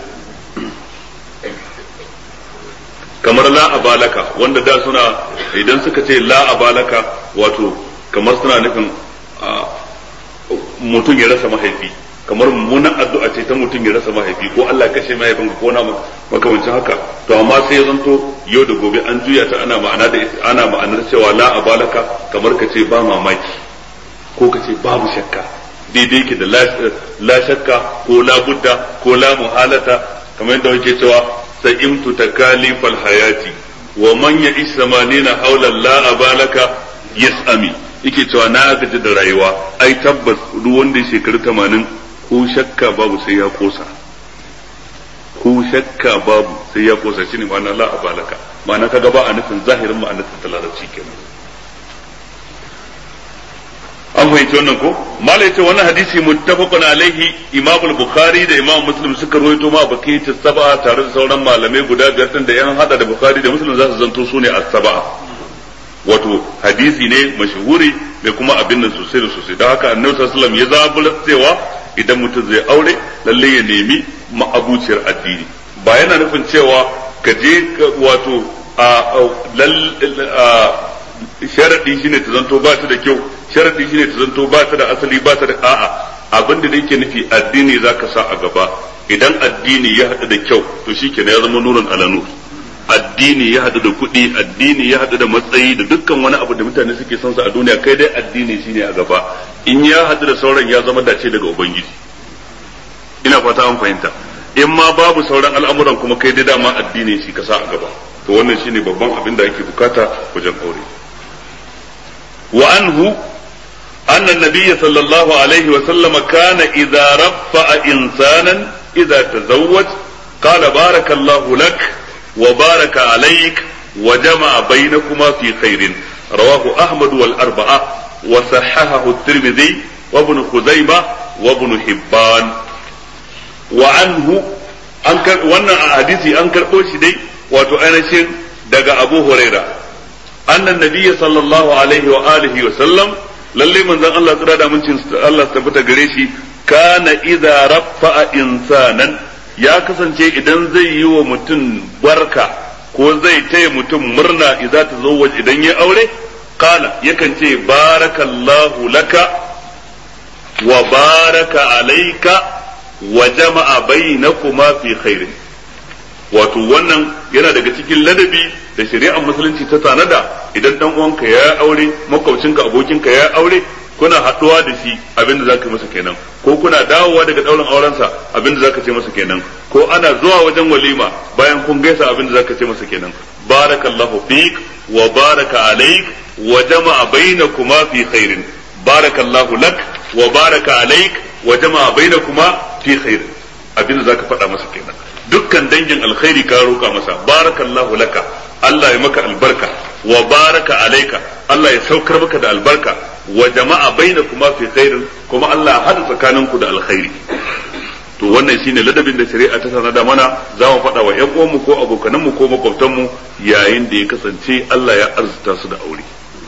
kamar la abalaka wanda da suna idan suka ce la abalaka wato kamar suna nufin mutum ya rasa mahaifi kamar mummunan addu'a ce ta mutum ya rasa mahaifi ko Allah kashe mahaifin ko na makamancin haka to amma sai ya zanto yau da gobe an juya ta ana ma'ana da ana ma'anar cewa la abalaka kamar ka ce ba mamaki ko ka ce babu shakka daidai ke da la shakka ko la budda ko la muhalata kamar yadda wake cewa sa'imtu takalifal hayati wa man ya'ish samanina hawla la abalaka yas'ami yake cewa na gaji da rayuwa ai tabbas duk wanda ya shekaru tamanin ko shakka babu sai ya kosa ko shakka babu sai ya kosa shine ma'ana la abalaka ma'ana kaga ba a nufin zahirin ma'anar ta larabci kenan an fahimci wannan ko malai ce wannan hadisi muttafaqun alaihi imam al-bukhari da imam muslim suka rawaito ma bakiyat sab'a tare da sauran malamai guda biyar din da yan hada da bukhari da muslim za su zanto su ne as-sab'a wato hadisi ne mashhuri mai kuma abin nan sosai da sosai don haka annabi sallallahu alaihi wasallam ya zabura cewa idan mutum zai aure lalle ya nemi ma'abuciyar addini ba yana nufin cewa ka je wato a sharadi shine ta zanto ba ta da kyau sharadi shine ta zanto ba ta da asali ba ta da a'a abin da yake nufi addini zaka sa a gaba idan addini ya hadu da kyau to shikenan ya zama nurun ala nur addini ya hadu da kuɗi addini ya hadu da matsayi da dukkan wani abu da mutane suke son sa a duniya kai dai addini shine a gaba in ya hadu da sauran ya zama dace daga ubangiji ina fata an fahimta in ma babu sauran al'amuran kuma kai dai dama addini shi ka sa a gaba to wannan shine babban abin da ake bukata wajen aure wa anhu أن النبي صلى الله عليه وسلم كان إذا رفع إنسانا إذا تزوج قال بارك الله لك وبارك عليك وجمع بينكما في خير رواه أحمد والأربعة وصححه الترمذي وابن خزيمة وابن حبان وعنه أنكر وانا حديثي أنكر أوشدي وتؤنشن دقى أبو هريرة أن النبي صلى الله عليه وآله وسلم lalle manzon Allah tsira da mincin Allah tabbata gare shi kana idza rafa'a insanan ya kasance idan zai yi wa mutum barka ko zai taya mutum murna idza tazawwaj idan ya aure kana yakan ce barakallahu laka wa baraka alayka wa jama'a bainakuma fi khairin wato wannan yana daga cikin ladabi da shari'ar musulunci ta tanada idan dan uwanka ya aure makwabcinka abokinka ya aure kuna haduwa da shi abinda zaka masa kenan ko kuna dawowa daga daurin aurensa abinda zaka ce masa kenan ko ana zuwa wajen walima bayan kun gaisa abinda zaka ce masa kenan barakallahu fik wa baraka alaik wa jama'a bainakuma fi khairin barakallahu lak wa baraka alaik wa jama'a bainakuma fi khairin abinda zaka faɗa masa kenan dukkan dangin alkhairi ka roka masa barakallahu laka Allah ya maka albarka wa baraka alaika Allah ya saukar maka da albarka wa jama'a bainakuma fi khairin kuma Allah ya hada tsakaninku da alkhairi to wannan shine ladabin da shari'a ta sanar da mana za mu faɗa wa ƴan uwanmu ko abokananmu ko makwabtanmu yayin da ya kasance Allah ya arzuta su da aure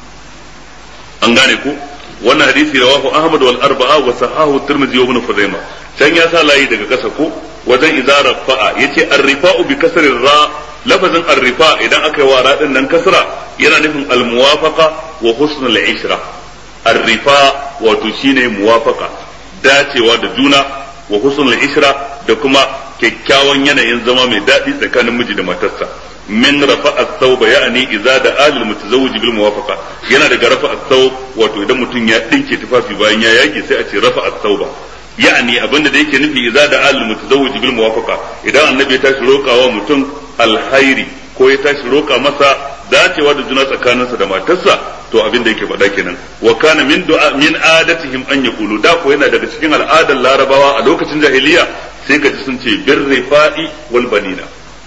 an gane ku wannan hadisi rawahu Ahmad wal arba'a wa sahahu Tirmidhi wa Ibn Khuzaimah can ya sa layi daga kasa ko wajen idza rafa'a yace ar-rifa'u bi kasri ra lafazin ar-rifa idan aka yi wara din nan kasra yana nufin al-muwafaqa wa husn al-ishra ar-rifa wato shine muwafaqa dacewa da juna wa husn al-ishra da kuma kyakkyawan yanayin zama mai daɗi tsakanin miji da matarsa min rafa'a ath-thawb ya'ni idza da al-mutazawwij bil muwafaqa yana daga rafa'a ath-thawb wato idan mutum ya dinke tufafi bayan ya yage sai a ce rafa'a ath-thawba yani abinda da yake nufi idza da al mutazawwij bil muwafaqa idan annabi ya tashi rokawa mutum alkhairi ko ya tashi roka masa dacewa da juna tsakaninsa da matarsa to abin da yake faɗa kenan wa kana min du'a min adatihim an yaqulu da ko yana daga cikin al'adar larabawa a lokacin jahiliya sai ka ji sun ce birrifa'i wal banina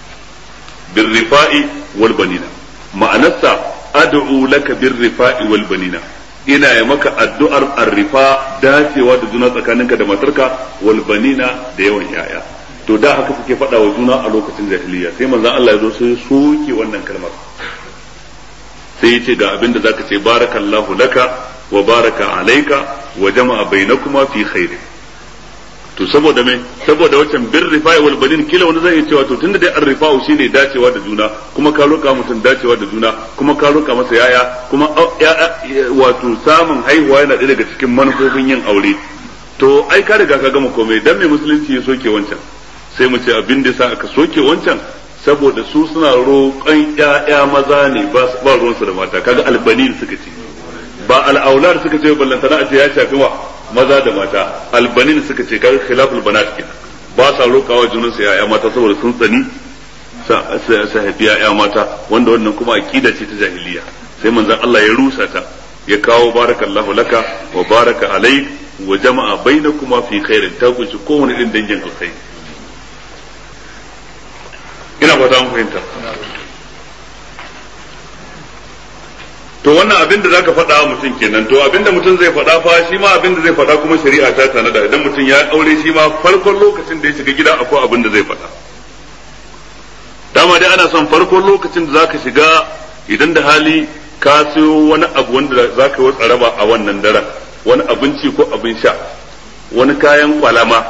birrifa'i wal banina ma'anarsa ad'u laka birrifa'i wal banina ina ya maka addu'ar arrifa dacewa da juna tsakaninka da matarka wal banina da yawan yaya to da haka suke faɗa wa juna a lokacin jahiliya sai manzon Allah ya zo sai soke wannan kalmar sai ya ce ga abin da zaka ce barakallahu laka wa baraka alayka wa jama'a bainakuma fi khairin to saboda me saboda wancan birrifa'i wal banin kila wani zai cewa to tunda dai arrifa'u shine dacewa da juna kuma ka roka mutum dacewa da juna kuma ka roka masa yaya kuma wato samun haihuwa yana ɗaya daga cikin manufofin yin aure to ai ka riga ka gama komai dan me musulunci ya soke wancan sai mu ce abin da sa aka soke wancan saboda su suna roƙon ƴaƴa maza ne ba ba ruwansu da mata kaga albanin suka ce ba al'aular suka ce ballantana a ce ya shafi wa maza da mata albanin suka ce kaga khilaful banat kenan ba sa rokawa junan su yaya mata saboda sun tsani sa haifi ya mata, wanda wannan kuma aqida ce ta jahiliya. Sai manzon Allah ya rusa ta, ya kawo barakallahu laka wa baraka alaik wa jama'a bainakuma fi khairin, ta kunshi kowane irin dangin alkhairi. ina fata mun fahimta. To wannan abin da zaka faɗa wa mutum kenan, to abin da mutum zai faɗa fa shi ma abin da zai faɗa kuma shari'a ta tanada, idan mutum ya aure shi ma farkon lokacin da ya shiga gida akwai abin da zai faɗa. Dama dai ana son farkon lokacin da zaka shiga, idan da hali ka siyo wani abu wanda zaka yi tsaraba a wannan daren, wani abinci ko abin sha, wani kayan kwalama,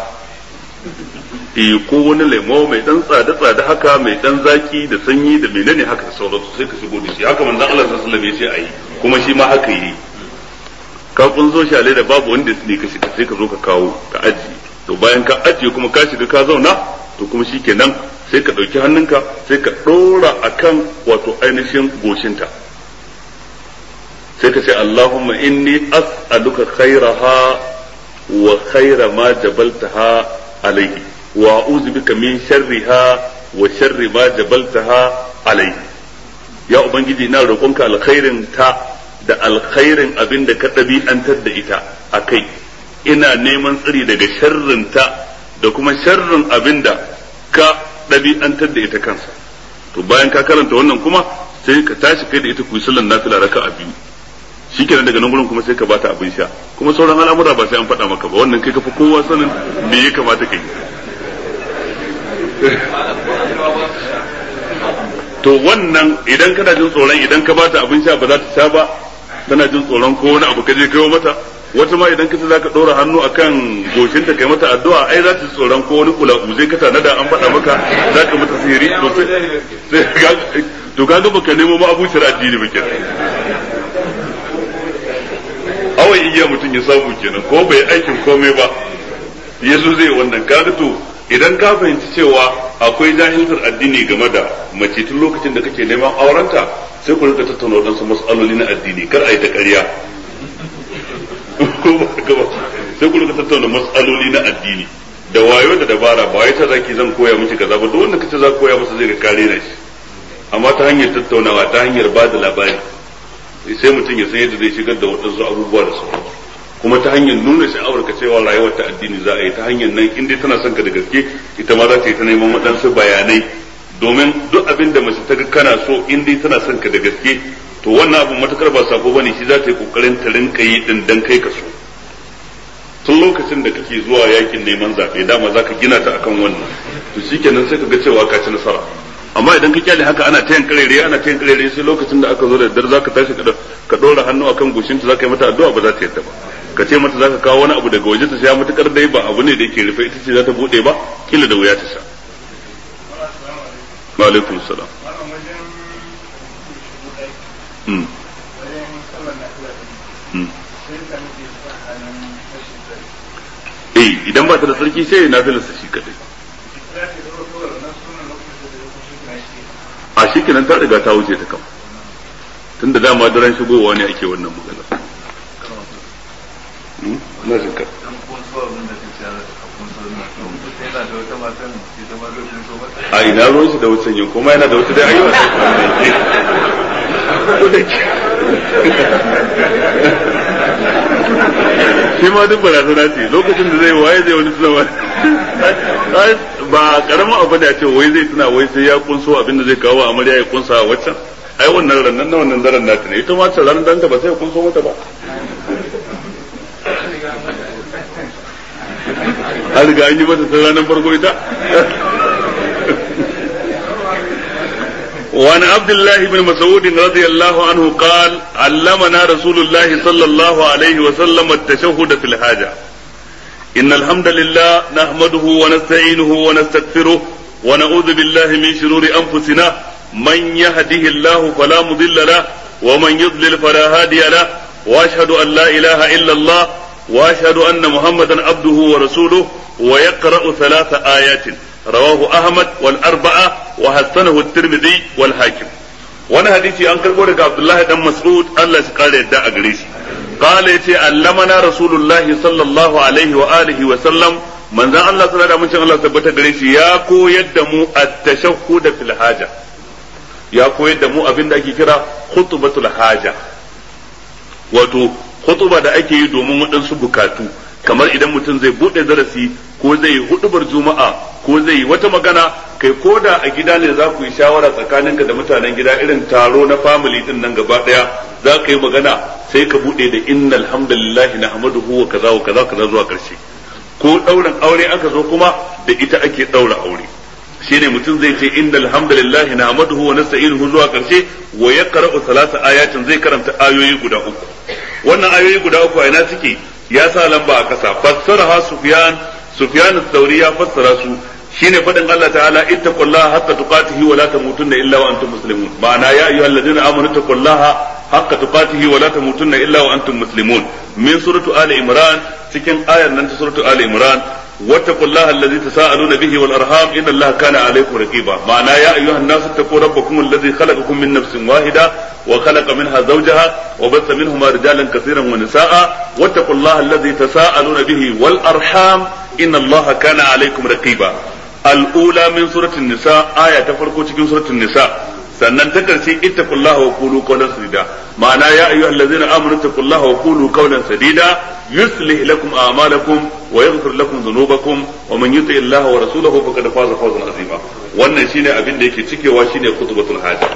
ko wani lemo mai dan tsada tsada haka, mai dan zaki da sanyi da menene haka da sauransu, sai ka shigo da shi. Haka manzon Allah sallallahu alaihi wasallam ya ce ayi, kuma shi ma haka yi. Ka kunzo shi alai da babu wanda ne ka shiga, sai ka zo ka kawo ka ajiye. To bayan ka ajiye kuma ka shiga ka zauna, to kuma shikenan sai ka dauki hannunka sai ka dora akan wato ainihin goshinta, sai ka ce Allahumma inni as'aluka khairaha wa khaira ma jabaltaha alaihi wa a'udhu bika min sharriha wa sharri ma jabaltaha alayhi. Ya ubangiji ina roƙonka alkhairin ta da alkhairin abin da ka ɗabi'antar da ita akai, ina neman tsari daga sharrin ta da kuma sharrin abin da ka ɗabi'antar da ita kansa. To bayan ka karanta wannan kuma sai ka tashi kai da ita ku yi sallan nafila raka'a biyu, shikenan daga nan gurin kuma sai ka bata abin sha, kuma sauran al'amura ba sai an faɗa maka ba, wannan kai ka fi kowa sanin me ya kamata kai. To wannan idan kana jin tsoron idan ka bata abin sha ba za ta sha ba, tana jin tsoron ko wani abu ka je kai mata, wata ma idan kace zaka dora hannu akan goshin ta kai mata addu'a, ai za ta ji tsoron ko wani kula zai ka tana da an faɗa maka zaka mata sihiri, to sai to kaga baka nemo ma abu shari'a addini ba kenan. Awai iya mutum ya samu kenan, ko bai aikin komai ba yazo zai wannan. Kaga to idan ka fahimci cewa akwai jahiltar addini game da mace tun lokacin da kake neman aurenta, sai ku rika tattauna wadansu mas'aloli na addini, kar a yi ta ƙarya. Sai ku rika tattauna mas'aloli na addini da wayo da dabara, ba wai ta zaki zan koya miki kaza ba, duk wanda kace za koya masa zai ga kare na shi, amma ta hanyar tattaunawa, ta hanyar ba da labari, sai mutum ya san yadda zai shigar da wadansu abubuwa da sauransu. Kuma ta hanyar nuna sha'awar ka cewa rayuwar ta addini za a yi, ta hanyar nan in dai tana son ka da gaske, ita ma za ta yi ta neman waɗansu bayanai, domin duk abin da mace ta ga kana so in dai tana son ka da gaske, to wannan abin matukar ba sako bane, shi za ta yi kokarin ta rinka yi din dan kai ka so. Tun lokacin da kake zuwa yakin neman zaɓe, dama za ka gina ta akan wannan, to shikenan sai ka ga cewa ka ci nasara. Amma idan ka kyale haka ana tayin karere ana tayin karere, sai lokacin da aka zo da daddare za ka tashi ka ɗora hannu akan goshinta za ka yi mata addu'a, ba za ta yadda ba. Ka ce mata zaka kawo wani abu daga waje ta sha, matukar dai ba abu ne da yake rufe, ita ce za ta bude ba, kila da wuya ta sha. Wa alaikum salam. Hmm. Hmm. Eh idan ba ta da sarki sai ya nafilar sa shi kadai. A shi kenan ta riga ta wuce ta kam. Tunda dama daren shigowa ne ake wannan magana. Na jinka. A ina ruwan shi da wucin yin, kuma yana da wata dai ayyuka shi ma duk barazana ce, lokacin da zai waye zai wani tunawa ba karamin abu da ya ce wai zai tuna wai sai ya kunso abinda zai kawo amarya ya kunsa a waccan, ai wannan rannan na wannan daren nata ne, ita ma ta ranar danta ba sai ya kunso mata ba. har riga an yi mata ta ranar farko ita. وعن عبد الله بن مسعود رضي الله عنه قال علمنا رسول الله صلى الله عليه وسلم التشهد في الحاجة إن الحمد لله نحمده ونستعينه ونستغفره ونعوذ بالله من شرور أنفسنا من يهده الله فلا مضل له ومن يضلل فلا هادي له وأشهد أن لا إله إلا الله وأشهد أن محمدا عبده ورسوله ويقرأ ثلاث آيات رواه أحمد والأربعة وحسنه الترمذي والحاكم. وانا حديثي أنكر قولك عبد الله بن مسعود الله قال يدعى أقريش قال يتي علمنا رسول الله صلى الله عليه وآله وسلم manzon Allah sallallahu alaihi wasallam Allah tabbata gare shi ya koyar da mu at-tashahhud fil haja ya koyar da mu abinda ake kira khutbatul haja wato khutba da ake yi domin waɗansu bukatu kamar idan mutum zai bude darasi ko zai yi hudubar juma'a ko zai yi wata magana kai ko da a gida ne za ku yi shawara tsakaninka da mutanen gida irin taro na family din nan gaba daya za ka yi magana sai ka bude da innal hamdalillahi nahmaduhu wa kaza wa kaza kaza zuwa karshe ko dauran aure aka zo kuma da ita ake daura aure shine mutum zai ce innal hamdalillahi nahmaduhu wa nasta'inuhu zuwa karshe wa yaqra'u thalatha ayatin zai karanta ayoyi guda uku wannan ayoyi guda uku a ina suke ya sa lamba a kasa fassaraha sufyan sufyan ath-thawri ya fassara su shine fadin Allah ta'ala ittaqullaha haqqa tuqatihi wa la tamutunna illa wa antum muslimun ma'ana ya ayyuhalladhina amanu ittaqullaha haqqa tuqatihi wa la tamutunna illa wa antum muslimun min suratu ali imran cikin ayar nan ta suratu ali imran wattaqullaha alladhi tasaaluna bihi wal arham inna allaha kana alaykum raqiba ma'ana ya ayyuhan nasu taqu rabbakum alladhi khalaqakum min nafsin wahida wa khalaqa minha zawjaha wa batha minhuma rijalan katiran wa nisaa wattaqullaha alladhi tasaaluna bihi wal arham inna allaha kana alaykum raqiba al-ula min suratul nisa aya ta farko cikin suratul nisa sannan ta karshe ittaqullaha wa qulu qawlan sadida ma'ana ya ayyuhallazina amanu ittaqullaha wa qulu qawlan sadida yuslih lakum a'malakum wa yaghfir lakum dhunubakum wa man yuti illaha wa rasulahu faqad faza fawzan azima wannan shine abin da yake cikewa shine khutbatul haja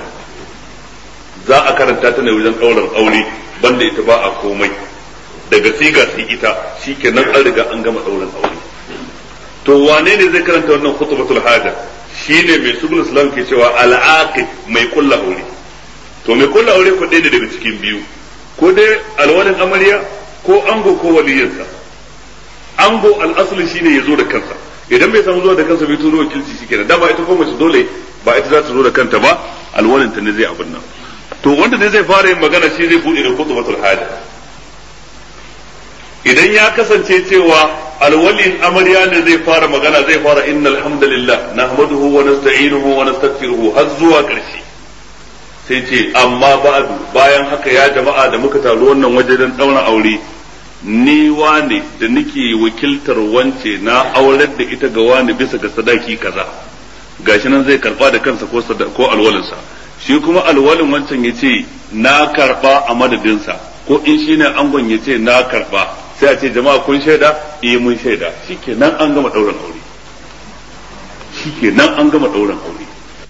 za a karanta ta ne wajen dauran aure banda ita ba a komai daga siga sai ita shikenan an riga an gama dauran aure to wane ne zai karanta wannan khutbatul haja shine mai subul islam ke cewa al-aqid mai kulla aure to mai kulla aure ko ɗaya daga cikin biyu ko dai alwalin amarya ko ango ko waliyinsa ango al-asli shine ya zo da kansa idan bai samu zuwa da kansa bai turo wakilci shikenan dama ita ko mace dole ba ita za ta zo da kanta ba alwalin ta ne zai abin nan to wanda ne zai fara yin magana shi zai bude da khutbatul haja idan ya kasance cewa alwalin amarya ne zai fara magana zai fara innal hamdalillah nahmaduhu wa nasta'inuhu wa nastaghfiruhu har zuwa ƙarshe sai ce amma ba'du bayan haka ya jama'a da muka taru wannan waje don daura aure ni wane da nake wakiltar wance na aurar da ita ga wani bisa ga sadaki kaza gashi nan zai karba da kansa ko ko alwalinsa shi kuma alwalin wancan yace na karba a madadinsa ko in shine angon yace na karba sai a ce jama'a kun shaida eh mun shaida shikenan an gama dauran aure shikenan an gama dauran aure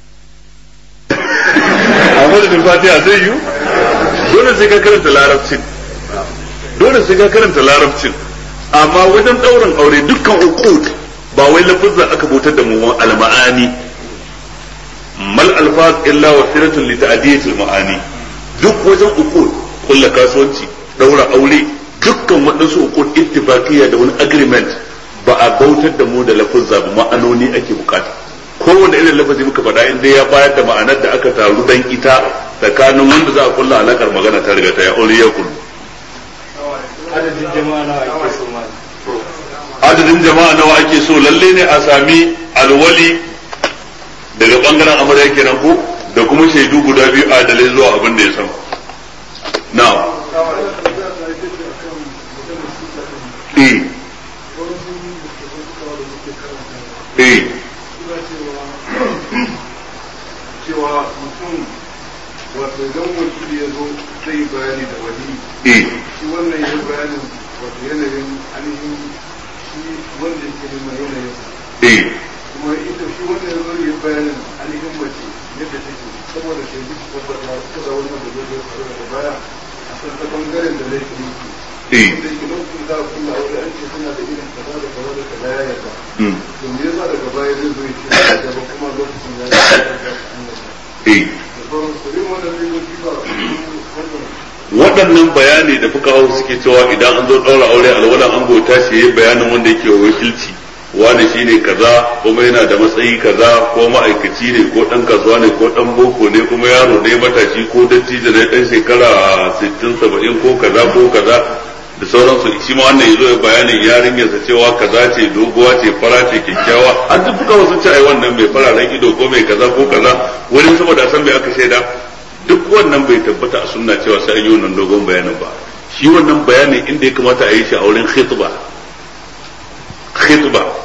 amma da fatiha zai yi dole sai ka karanta larabcin dole sai ka karanta larabcin amma wajen dauran aure dukkan uqud ba wai lafazza aka bautar da mu al-ma'ani mal alfaz illa wasilatun li ta'diyati al-ma'ani duk wajen uqud kullu kasuwanci daura aure dukkan waɗansu uqud ittifaqiyya da wani agreement ba a bautar da mu da lafazza ba ma'anoni ake bukata kowanne irin lafazi muka faɗa inda ya bayar da ma'anar da aka taru dan ita tsakanin wanda za a kulla alakar magana ta riga ta ya aure ya kullu
adadin jama'a nawa ake so ma
adadin jama'a nawa ake so lalle ne a sami alwali daga bangaren amarya kenan ko da kuma shaidu guda biyu adalai zuwa abin da ya sama na'am eh eh
cewa mutum wato idan wakili ya zo zai yi bayani da wani
eh
shi wannan ya bayanin wato yanayin ainihin shi wanda yake neman yanayin
eh
kuma ita shi wannan ya zo ya bayanin ainihin mace yadda take saboda shi duk tabbata kada wannan da zai faru daga baya a san ta bangaren da laifin yake
eh
da yake lokacin za a kula aure an ce suna da irin kaza da kaza da kaza ya yarda
mm
to me yasa daga baya zai zo ya ce da ba kuma lokacin ya yarda
eh
da sauran su irin wannan zai zo shi ba wannan
waɗannan bayani da fuka hau suke cewa idan an zo ɗaura aure alwalan an bauta shi yayi bayanin wanda yake wa wakilci wani shine kaza kuma yana da matsayi kaza ko ma'aikaci ne ko ɗan kasuwa ne ko ɗan boko ne kuma yaro ne matashi ko dattijo ne ɗan shekara sittin saba'in ko kaza ko kaza da sauransu shi ma wannan yazo ya bayanin yarinyarsa cewa kaza ce doguwa ce fara ce kyakkyawa an duk fuka sun ce ai wannan mai fararen ido ko mai kaza ko kaza wani saboda san bai aka shaida duk wannan bai tabbata a sunna cewa sai an yi wannan dogon bayanin ba shi wannan bayanin inda ya kamata a yi shi a wurin khitba khitba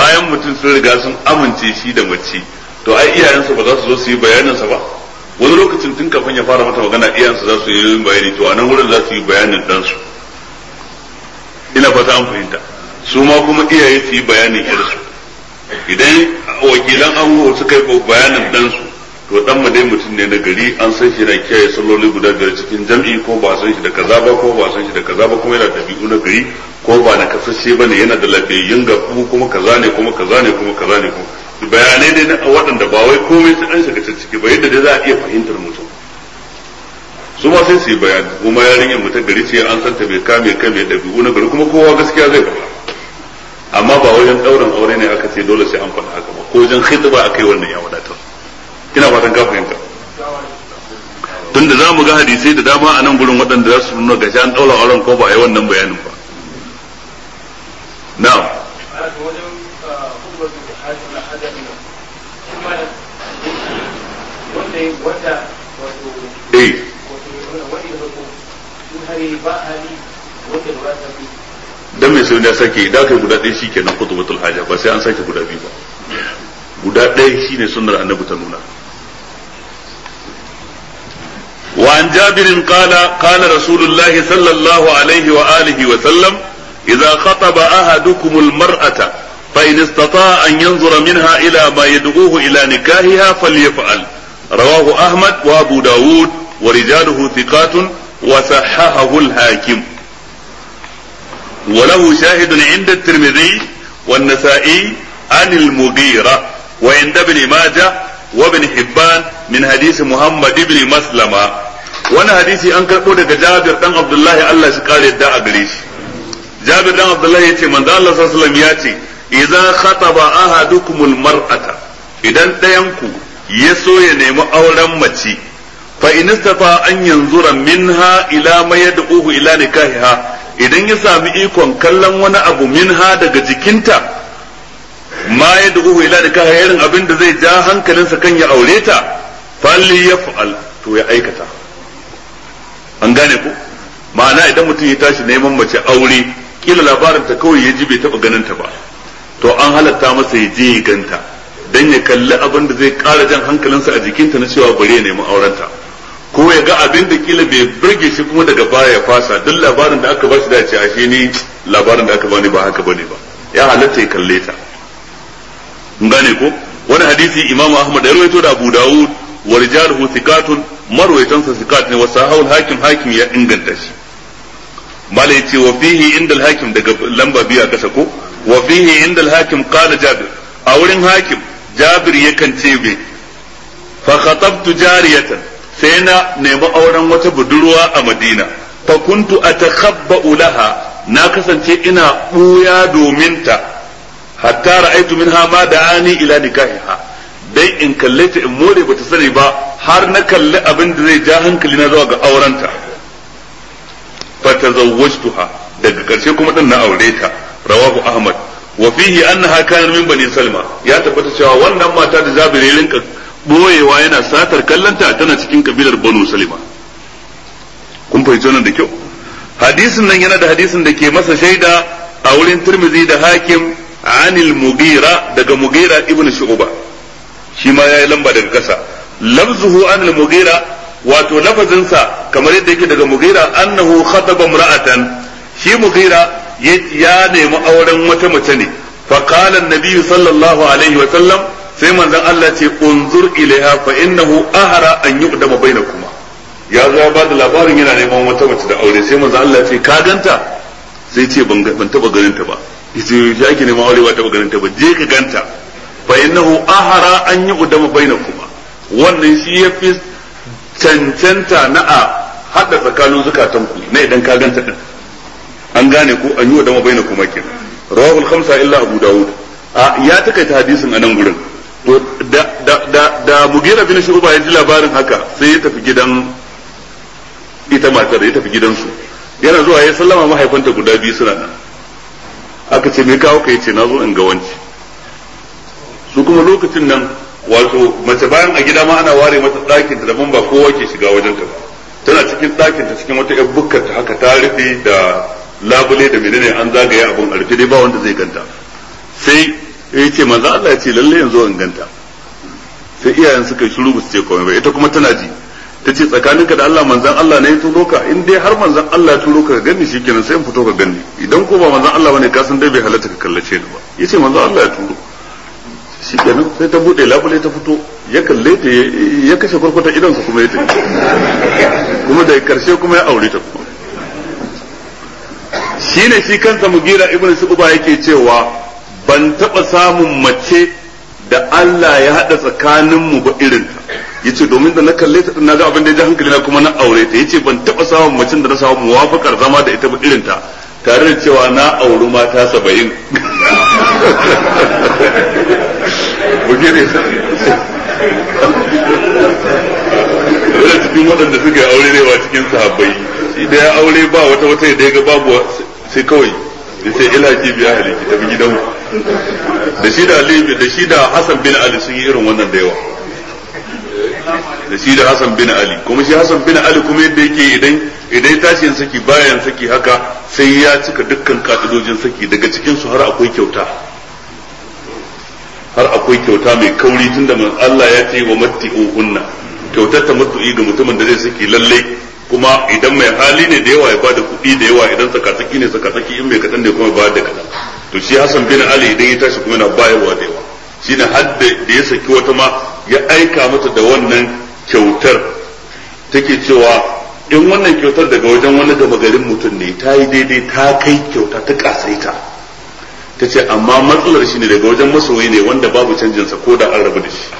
bayan mutum sun riga sun amince shi da mace to ai iyayensa ba za su zo su yi bayanin sa ba wani lokacin tun kafin ya fara mata magana iyayensa za su yi bayani to a nan wurin za su yi bayanin dan su ina fata an fahimta su ma kuma iyaye su yi bayanin irsu idan wakilan ango suka yi bayanin dan su to dan mu dai mutum ne na gari an san shi da kiyaye salloli guda biyar cikin jam'i ko ba san shi da kaza ba ko ba san shi da kaza ba kuma yana da dabi'u na gari ko ba na kasashe bane yana da lafiyayyun gafu kuma kaza ne kuma kaza ne kuma kaza ne kuma bayanai dai na waɗanda ba wai komai sai an shiga ciki ba yadda dai za a iya fahimtar mutum su ma sai su yi bayani kuma yarinyar mutum gari ce an san ta bai kame kai mai dabi'u na gari kuma kowa gaskiya zai faɗa amma ba wajen ɗaurin aure ne aka ce dole sai an faɗa haka ba ko wajen khitba akai wannan ya wadatar ina fatan ka fahimta tunda za mu ga hadisai da dama a nan gurin waɗanda za su nuna gashi an ɗaura auren ko ba a yi wannan bayanin ba na'am eh dan mai sai ya sake da kai guda ɗaya shikenan kutubatul haja ba sai an sake guda biyu ba guda ɗaya shine sunnar annabi ta nuna وعن جابر قال قال رسول الله صلى الله عليه وآله وسلم إذا خطب أحدكم المرأة فإن استطاع أن ينظر منها إلى ما يدعوه إلى نكاحها فليفعل رواه أحمد وأبو داود ورجاله ثقات وصححه الحاكم وله شاهد عند الترمذي والنسائي عن المغيرة وعند ابن ماجه وابن حبان من حديث محمد بن مسلمة وانا حديثي ان كربو daga Jabir dan Abdullah Allah shi kare da a gare shi Jabir dan Abdullah yace manzo Allah sallallahu alaihi wasallam yace idza khataba ahadukumul mar'ata idan dayan ku ya so ya nemi auren mace fa in istata an yanzura minha ila ma yad'uhu ila nikahiha idan ya sami ikon kallon wani abu minha daga jikinta ma ya duhu ila da ka irin abin da zai ja hankalinsa kan ya aure ta falli yaf'al to ya aikata an gane ku ma'ana idan mutum ya tashi neman mace aure kila labarin ta kawai ya ji bai taba ganin ta ba to an halatta masa ya je ya ganta dan ya kalli abin da zai ƙara jan hankalinsa a jikinta na cewa bari ya nemi aurenta ko ya ga abin da kila bai burge shi kuma daga baya ya fasa duk labarin da aka ba shi da ce ashe ni labarin da aka bani ba haka bane ba ya halatta ya kalle ta gane ko wani hadisi imamu ahmad ya rawaito da abu dawud wa rijaluhu thiqatun marwayatan sa thiqat ne wa sahawul hakim hakim ya inganta shi mala yace wa fihi inda al-hakim daga lamba biya kasa ko wa fihi inda al-hakim qala jabir a wurin hakim jabir yakan ce be fa khatabtu jariyatan sai na nemi auren wata budurwa a madina fa kuntu atakhabba'u laha na kasance ina buya domin ta hatta ra'aytu minha ma da'ani ila nikahiha dai in kalle ta in more bata sani ba har na kalli abin da zai ja hankali na zuwa ga aurenta fa tazawwajtuha daga karshe kuma din na aure ta rawahu ahmad wa fihi annaha kana min bani salma ya tabbata cewa wannan mata da Jabir ya rinka boyewa yana satar kallanta tana cikin kabilar banu salima kun fahimci wannan da kyau hadisin nan yana da hadisin da ke masa shaida a wurin Tirmidhi da Hakim anil Mughira daga Mughira ibn Shu'ba shi ma yayi lamba daga kasa lafzuhu anil Mughira wato lafazin sa kamar yadda yake daga Mughira annahu khataba imra'atan shi Mughira ya nemi auren wata mace ne fa qala an-nabi sallallahu alaihi wa sallam sai manzon Allah ce unzur ilaiha fa innahu ahra an yuqdama bainakuma ya zo ba da labarin yana neman wata mace da aure sai manzon Allah ce ka ganta sai ce ban ban taba ganin ta ba yace shi ake neman aure ba taba ganin ta ba je ka ganta fa innahu ahra an yuqdama bainakuma wannan shi yafi cancanta na a hada tsakanin zukatanku na idan ka ganta din an gane ko an yuqdama bainakuma kenan rawahul khamsa illa abu daud a ya takaita hadisin anan gurin to da da da da Mughira bin Shu'ba ya ji labarin haka sai ya tafi gidan ita matar ya tafi gidansu yana zuwa ya sallama mahaifanta guda biyu suna nan aka ce me kawo kai ce nazo in ga wanci su kuma lokacin nan wato mace bayan a gida ma ana ware mata ɗakin ta daban ba kowa ke shiga wajen ta ba tana cikin ɗakin ta cikin wata yar bukkar ta haka ta rufe da labule da menene an zagaye abun a rufe dai ba wanda zai ganta sai ya ce manzo Allah ya ce lalle yanzu in ganta. Sai iyayen suka yi shiru ba su ce komai ba, ita kuma tana ji. Ta ce tsakaninka da Allah manzon Allah ne ya turo ka, in dai har manzon Allah ya turo ka ganni shikenan sai in fito ka ganni, idan ko ba manzon Allah bane ka san dai bai halatta ka kallace ni ba. Yace manzon Allah ya turo. Shikenan sai ta bude labule ta fito, ya kalle ta ya kashe kurkuta idan sa kuma ya tafi. Kuma da karshe kuma ya aure ta kuma. Shine shi kansa Mugira ibn Shu'ba yake cewa ban taba samun mace da Allah ya hada tsakanin mu ba irin ta. Yace domin da na kalle ta na ga abin da ya ji hankali na kuma na aure ta. Yace ban taba samun macen da na samu muwafaqar zama da ita ba irin ta, tare da cewa na auri mata saba'in. Mugira da cikin waɗanda suka yi aure ne wa cikin sahabbai, shi da ya aure ba wata wata da ya ga babu sai kawai ya ce ilaki biya haliki ta bi gidan da shi da Ali da shi da Hassan bin Ali sun yi irin wannan da yawa, da shi da Hassan bin Ali. Kuma shi Hassan bin Ali kuma yadda yake idan idan tashi yin saki bayan saki haka sai ya cika dukkan ka'idojin saki, daga cikin su har akwai kyauta, har akwai kyauta mai kauri tunda Allah ya ce wa matti'uhunna, kyautar ta mutu'i ga mutumin da zai saki lalle, kuma idan mai hali ne da yawa ya bada kuɗi da yawa, idan tsakatsaki ne tsakatsaki, in mai kaɗan ne kuma ya bada kaɗan. To shi Hassan bin Ali idan ya tashi kuma yana bayarwa da yawa, shine har da ya saki wata ma ya aika mata da wannan kyautar, take cewa in wannan kyautar daga wajen wani gama garin mutum ne ta yi daidai, ta kai kyauta ta kasaita. Ta ce amma matsalar shi ne daga wajen masoyi ne wanda babu canjinsa ko da an rabu da shi.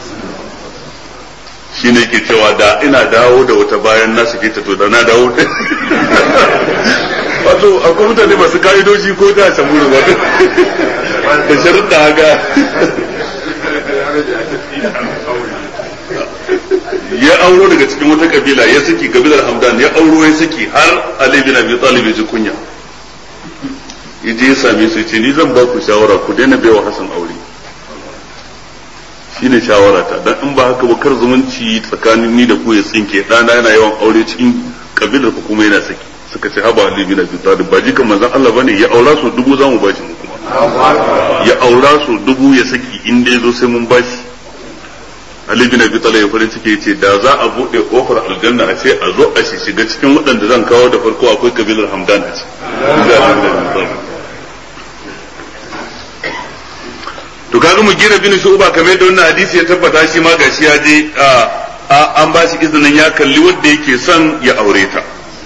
Shi ne ke cewa da ina dawo da wata bayan na sake ta to da na dawo da wato akwai mutane masu ka'idoji ko da samuru wato da sharuɗa haka. Ya auro daga cikin wata kabila ya saki, kabilar Hamdan ya auro ya saki, har Ali bin Abi Talib ya ji kunya, yaje ya same su ce ni zan ba ku shawara ku daina baiwa Hassan aure, shine shawara ta, dan in ba haka ba kar zumunci tsakanin ni da ku ya tsinke, dana yana yawan aure cikin kabilar ku kuma yana saki. Suka ce haba Ali bin Abi Talib ba jikan manzon Allah bane, ya aura su dubu zamu bashi mu kuma, ya aura su dubu ya saki, in dai zo sai mun bashi. Ali bin Abi Talib ya farin ciki yace da za a bude kofar aljanna a ce a zo a shiga cikin waɗanda zan kawo da farko akwai kabilar Hamdan a ce. To kaga mu gira bin Shu'ba kamar da wannan hadisi ya tabbata, shi ma gashi ya je an ba shi izinin ya kalli wanda yake son ya aure ta.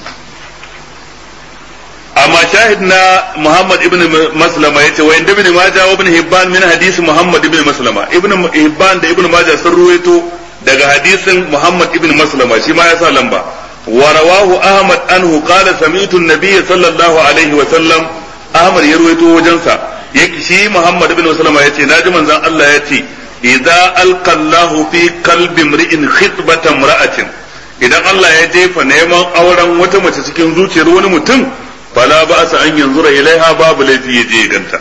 amma shahid na Muhammad ibn Maslama yace wa inda ibn Majah wa ibn Hibban min hadisi Muhammad ibn Maslama, ibn Hibban da ibn Majah sun ruwaito daga hadisin Muhammad ibn Maslama, shi ma ya sa lamba. wa rawahu Ahmad anhu qala sami'tu an-nabiy sallallahu alaihi wa sallam, Ahmad ya ruwaito wajensa yake shi Muhammad ibn Maslama yace naji manzon Allah yace idza alqa Allahu fi qalbi imri'in khitbatan imra'atin, idan Allah ya jefa neman auren wata mace cikin zuciyar wani mutum, fala ba'sa an yanzura ilaiha, babu laifi ya je ganta.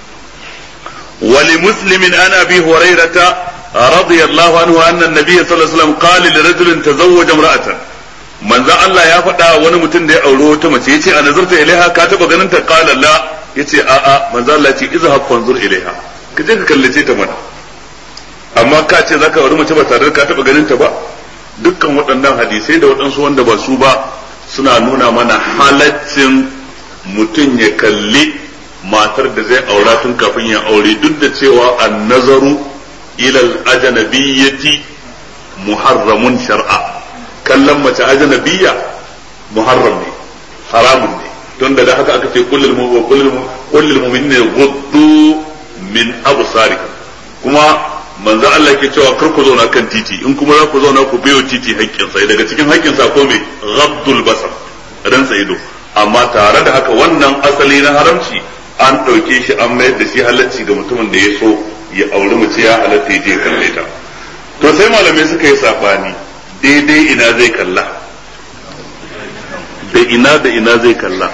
wali muslimin an abi hurairata radiyallahu anhu anna an-nabiy sallallahu alaihi wasallam qala li rajulin tazawwaja imra'atan, manzo Allah ya faɗa wani mutum da ya auri wata mace yace a nazarta ilaiha, ka taba ganin ta? qala la, yace a a, manzo Allah yace izhab fanzur ilaiha, ka je ka kallace ta mana. amma ka ce zaka auri mace ba tare da ka taba ganin ta ba? dukkan waɗannan hadisai da waɗansu wanda ba su ba suna nuna mana halaccin mutum ya kalli matar da zai aura tun kafin ya aure, duk da cewa an-nazaru ila al-ajnabiyyati muharramun shar'a, kallon mace ajnabiyya muharram ne, haramun ne, don da haka aka ce kullul kullul mu'minina yaghuddu min absarihim. kuma manzo Allah yake cewa kar ku zauna kan titi, in kuma za ku zauna ku biyo titi haƙƙin sa, daga cikin haƙƙin sa ko me ghaddul basar, ran ido. amma tare da haka wannan asali na haramci an ɗauke shi an mayar da shi halacci ga mutumin da ya so ya auri mace, ya halatta ya je kalle ta. to sai malamai suka yi sabani daidai ina zai kalla, da ina da ina zai kalla.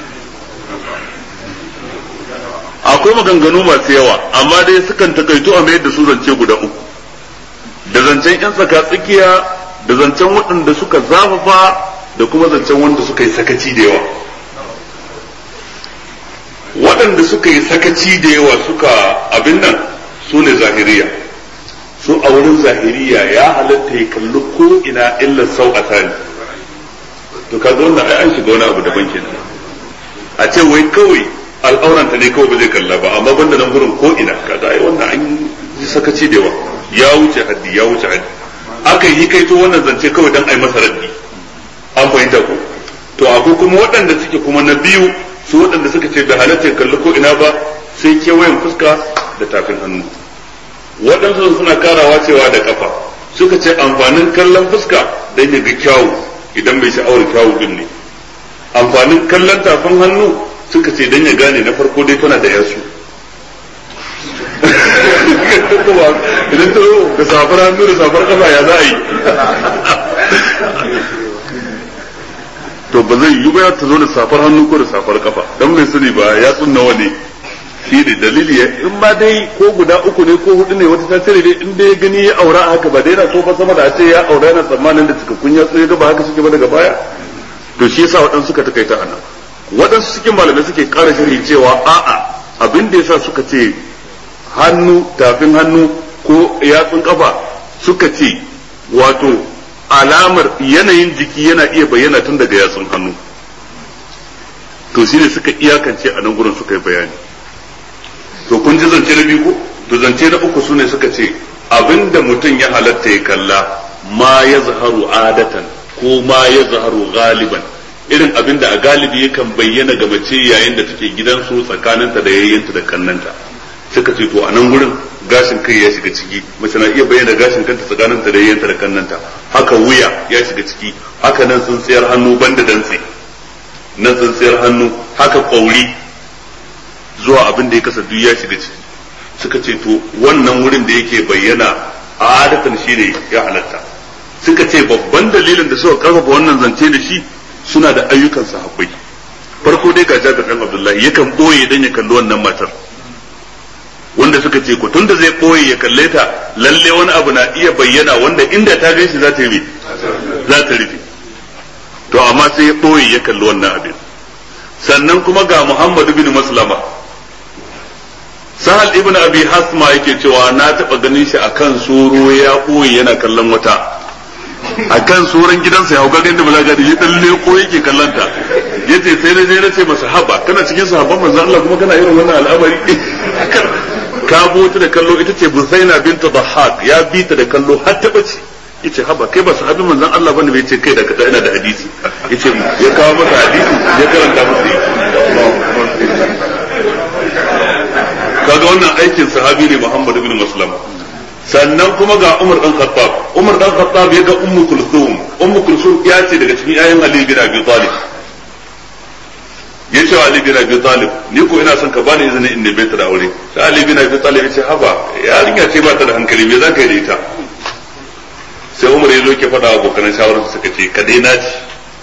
akwai maganganu masu yawa, amma dai sukan takaito a mayar da su zance guda uku, da zancen yan tsaka tsakiya, da zancen waɗanda suka zafafa, da kuma zancen wanda suka yi sakaci da yawa. waɗanda waɗanda suka yi sakaci da yawa suka abin nan su ne zahiriya. su a wurin zahiriya ya halatta ya kalli ko ina illa sau a tani, to kaga wannan ai an shiga wani abu daban kenan. A ce wai kawai al'auranta ne kawai ba zai kalla ba, amma banda nan gurin ko ina, kaga ai wannan an yi sakaci da yawa, ya wuce haddi ya wuce haddi. Aka yi kai to wannan zance kawai dan ai masa raddi, an fahimta ko? To akwai kuma waɗanda suke kuma na biyu, su waɗanda suka ce da halatta ya kalli ko ina ba sai kewayen fuska da tafin hannu. Waɗansu suna karawa cewa da kafa, suka ce amfanin kallon fuska dan ya ga kyawu idan bai sha'awar kyawu din ne. Amfanin kallon tafin hannu suka ce dan ya gane na farko dai tana da yasu. Idan ta da safar hannu da safar kafa ya za a yi. To ba zai yi ba ta zo da safar hannu ko da safar kafa, dan bai sani ba ya tsunna wani. Shi ne dalili ya in ma dai ko guda uku ne ko hudu ne wata ta tare dai in dai gani ya aura haka ba dai na so fa sama da a ce ya aura yana tsammanin da cikakkun ya tsaye ba haka suke ba daga baya. To shi yasa waɗansu suka takaita ana, waɗansu cikin malamai suke ƙara sharhi cewa a'a abin da yasa suka ce hannu tafin hannu ko yatsun kafa suka ce wato alamar yanayin jiki yana iya bayyana tun daga yatsun hannu. To shine suka iyakance a nan gurin suka yi bayani. To kun ji zance na biyu ko? To zance na uku sune suka ce abinda mutum ya halatta ya kalla ma ya zaharu adatan ko ma ya zaharu galiban, irin abinda a galibi yakan bayyana ga mace yayin da take gidansu tsakaninta da yayyanta da kannanta. Suka ce to a nan gurin gashin kai ya shiga ciki, mace na iya bayyana gashin kanta tsakaninta da yayyanta da kannanta, haka wuya ya shiga ciki, haka nan tsintsiyar hannu banda dantse, nan tsintsiyar hannu, haka kwauri zuwa abin da ya kasa duk ya shiga ciki. Suka ce to wannan wurin da yake bayyana a adatan shi ne ya halatta. Suka ce babban dalilin da suka karfafa wannan zance da shi suna da ayyukan sahabbai. Farko dai ga Jabir dan Abdullahi yakan boye dan ya kalli wannan matar, wanda suka ce ko tunda zai boye ya kalle ta lalle wani abu na iya bayyana wanda inda ta gan shi za ta yi za ta rufe. To amma sai ya boye ya kalli wannan abin. Sannan kuma ga Muhammad bin Maslama, Sahal ibn Abi Hasma yake cewa na taba ganin shi akan soro ya koyi yana kallon wata, akan soron gidansa ya ga da balaga da ya dalle ko yake kallanta. Yace sai na je na ce masa haba kana cikin sahabban manzon Allah kuma kana irin wannan al'amari. Ka bota da kallo ita ce Busaina bint Dhahhak, ya bi ta da kallo har ta bace. Yace haba kai ba sahabin manzon Allah bane, bai ce kai da kada ina da hadisi. Yace ya kawo masa hadisi ya karanta masa. Kaga wannan aikin sahabi ne Muhammad ibn Maslama. Sannan kuma ga Umar dan Khattab, Umar dan Khattab ya ga Ummu Kulthum, Ummu Kulthum ya ce daga cikin ayan Ali bin Abi Talib. Ya ce wa Ali bin Abi Talib, ni ko ina son ka bani izini in neme ta da aure. Sai Ali bin Abi Talib ya ce haba, yarinya ce ba ta da hankali, me za ka yi da ita? Sai Umar ya zo ke faɗa wa abokan shawarar suka ce ka dai naci.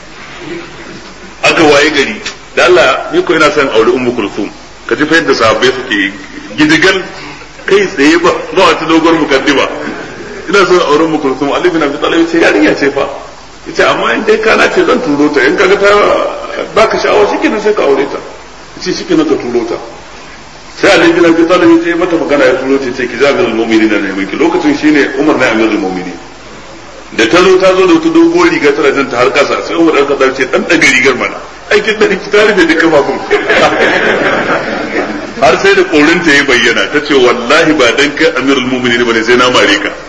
Aka waye gari, da Allah ni ko ina son aure Ummu Kulthum. Ka ji fa yadda sahabbai suke gidigal kai tsaye ba ba wata dogon mukaddima. Ina son auren Ummu Kulthum. Ali bin Abi Talib ce yarinya ce fa. Yace amma in dai kana ce zan turo ta, in kaga ta baka sha'awa shikenan sai ka aure ta. Yace shikenan ka turo ta. Sai Ali bin Abi Talib ya ce mata magana ya turo ta, ce ki za amirul mu'minin ne miki. Lokacin shine Umar ne amirul mu'minin. Da ta zo ta zo da wata dogon riga tana jin ta har kasa, sai Umar ɗan kasar ce dan daga rigar mana. Aikin da ki ta rufe da kafafun. Har sai da korinta ya bayyana, ta ce wallahi ba dan kai amirul mu'minin bane sai na mare ka.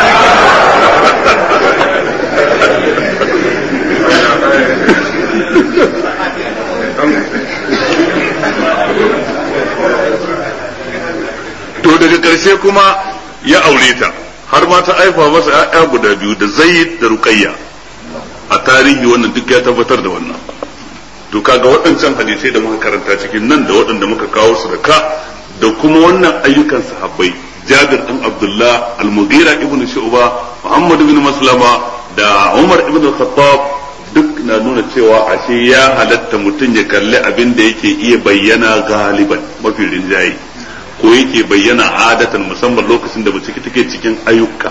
To daga ƙarshe kuma ya aure ta, har ma ta aifa masa ƴaƴa guda biyu da Zaid da Ruqayya. A tarihi wannan duk ya tabbatar da wannan. To kaga waɗancan hadisai da muka karanta cikin nan da waɗanda muka kawo su da ka da kuma wannan ayyukan sahabbai, Jabir ɗan Abdullah, Al-Mughira ibn Shu'ba, Muhammad ibn Maslama da Umar ibn Khattab duk na nuna cewa ashe ya halatta mutum ya kalli abin da yake iya bayyana galiban mafi rinjaye ko yake bayyana adatan musamman lokacin da mace take cikin ayyuka.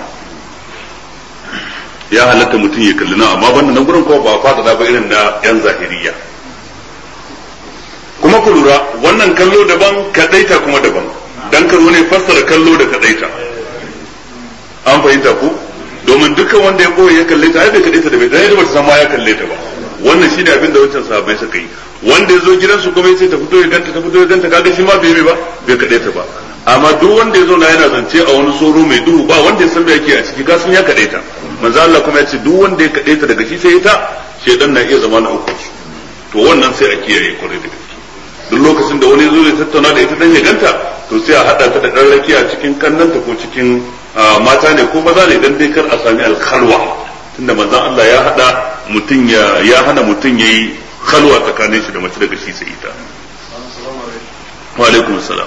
Ya halatta mutum ya kalli na, amma banda nan gurin ko ba fada ba irin na yan zahiriya. Kuma ku lura wannan kallo daban kadaita kuma daban dan karo ne fassara kallo da kadaita an fahimta ku domin dukkan wanda ya boye ya kalle ta ai bai kadaita da bai dai ba ta san ma ya kalle ta ba wannan shine abin da wancan sahabbai suka yi wanda ya zo gidansu kuma ya ce ta fito ya ganta ta fito ya ganta kaga shi ma bai ba bai kadaita ba amma duk wanda ya zo na yana zance a wani soro mai duhu ba wanda ya san me yake a ciki kasan ya kadaita manzo Allah kuma ya ce duk wanda ya kadaita daga shi sai ita shedan na iya zama na uku to wannan sai a kiyaye kwarai da gaske duk lokacin da wani zo ya tattauna da ita dan ya ganta to sai a hada ta da dan rakiya cikin kannanta ko cikin mata ne ko maza ne dan dai kar a sami alkhalwa tunda manzon Allah ya hada mutun ya ya hana mutun yayi khalwa tsakanin shi da mace daga shi sai ita wa alaikum assalam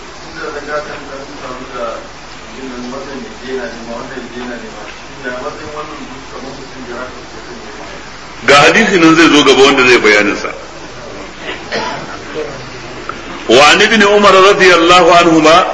ga hadisi nan zai zo gaba wanda zai bayanin sa wa an ibn umar radiyallahu anhuma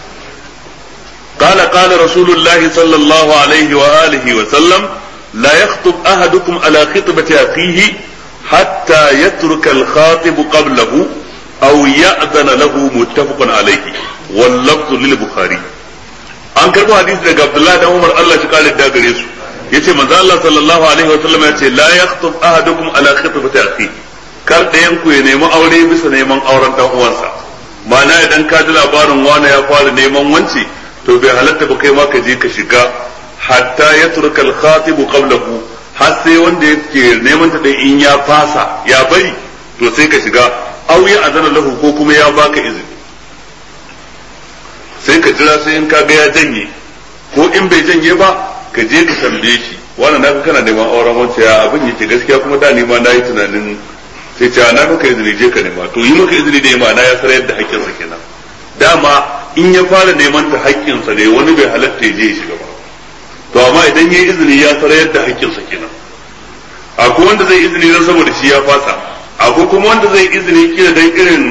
قال قال رسول الله صلى الله عليه وآله وسلم لا يخطب أحدكم على خطبة أخيه حتى يترك الخاطب قبله أو يأذن له متفق عليه واللفظ للبخاري an karbo hadisi daga Abdullah da Umar Allah shi kare da gare su yace manzo Allah sallallahu alaihi wa sallam yace la yakhthub ahadukum ala khitbati akhi kar dayan ku ya nemi aure bisa neman auren dan uwansa ma'ana idan ka ji labarin wani ya fara neman wanci to bai halatta ba kai ma ka je ka shiga hatta yatruka al-khatib qablahu har sai wanda yake neman ta dai in ya fasa ya bari to sai ka shiga aw ya azana lahu ko kuma ya baka izini sai ka jira sai in ka ga ya janye ko in bai janye ba ka je ka tambaye shi wannan naka kana neman auren wancan ya abin yake gaskiya kuma da ni ma na yi tunanin sai ce na maka izini je ka nema to yi maka izini da ma na ya sarar da haƙƙinsa kenan dama in ya fara neman ta haƙƙinsa ne wani bai halatta ya je ya shiga ba to amma idan ya izini ya sarar da haƙƙinsa kenan akwai wanda zai izini dan saboda shi ya fasa akwai kuma wanda zai izini kila dan irin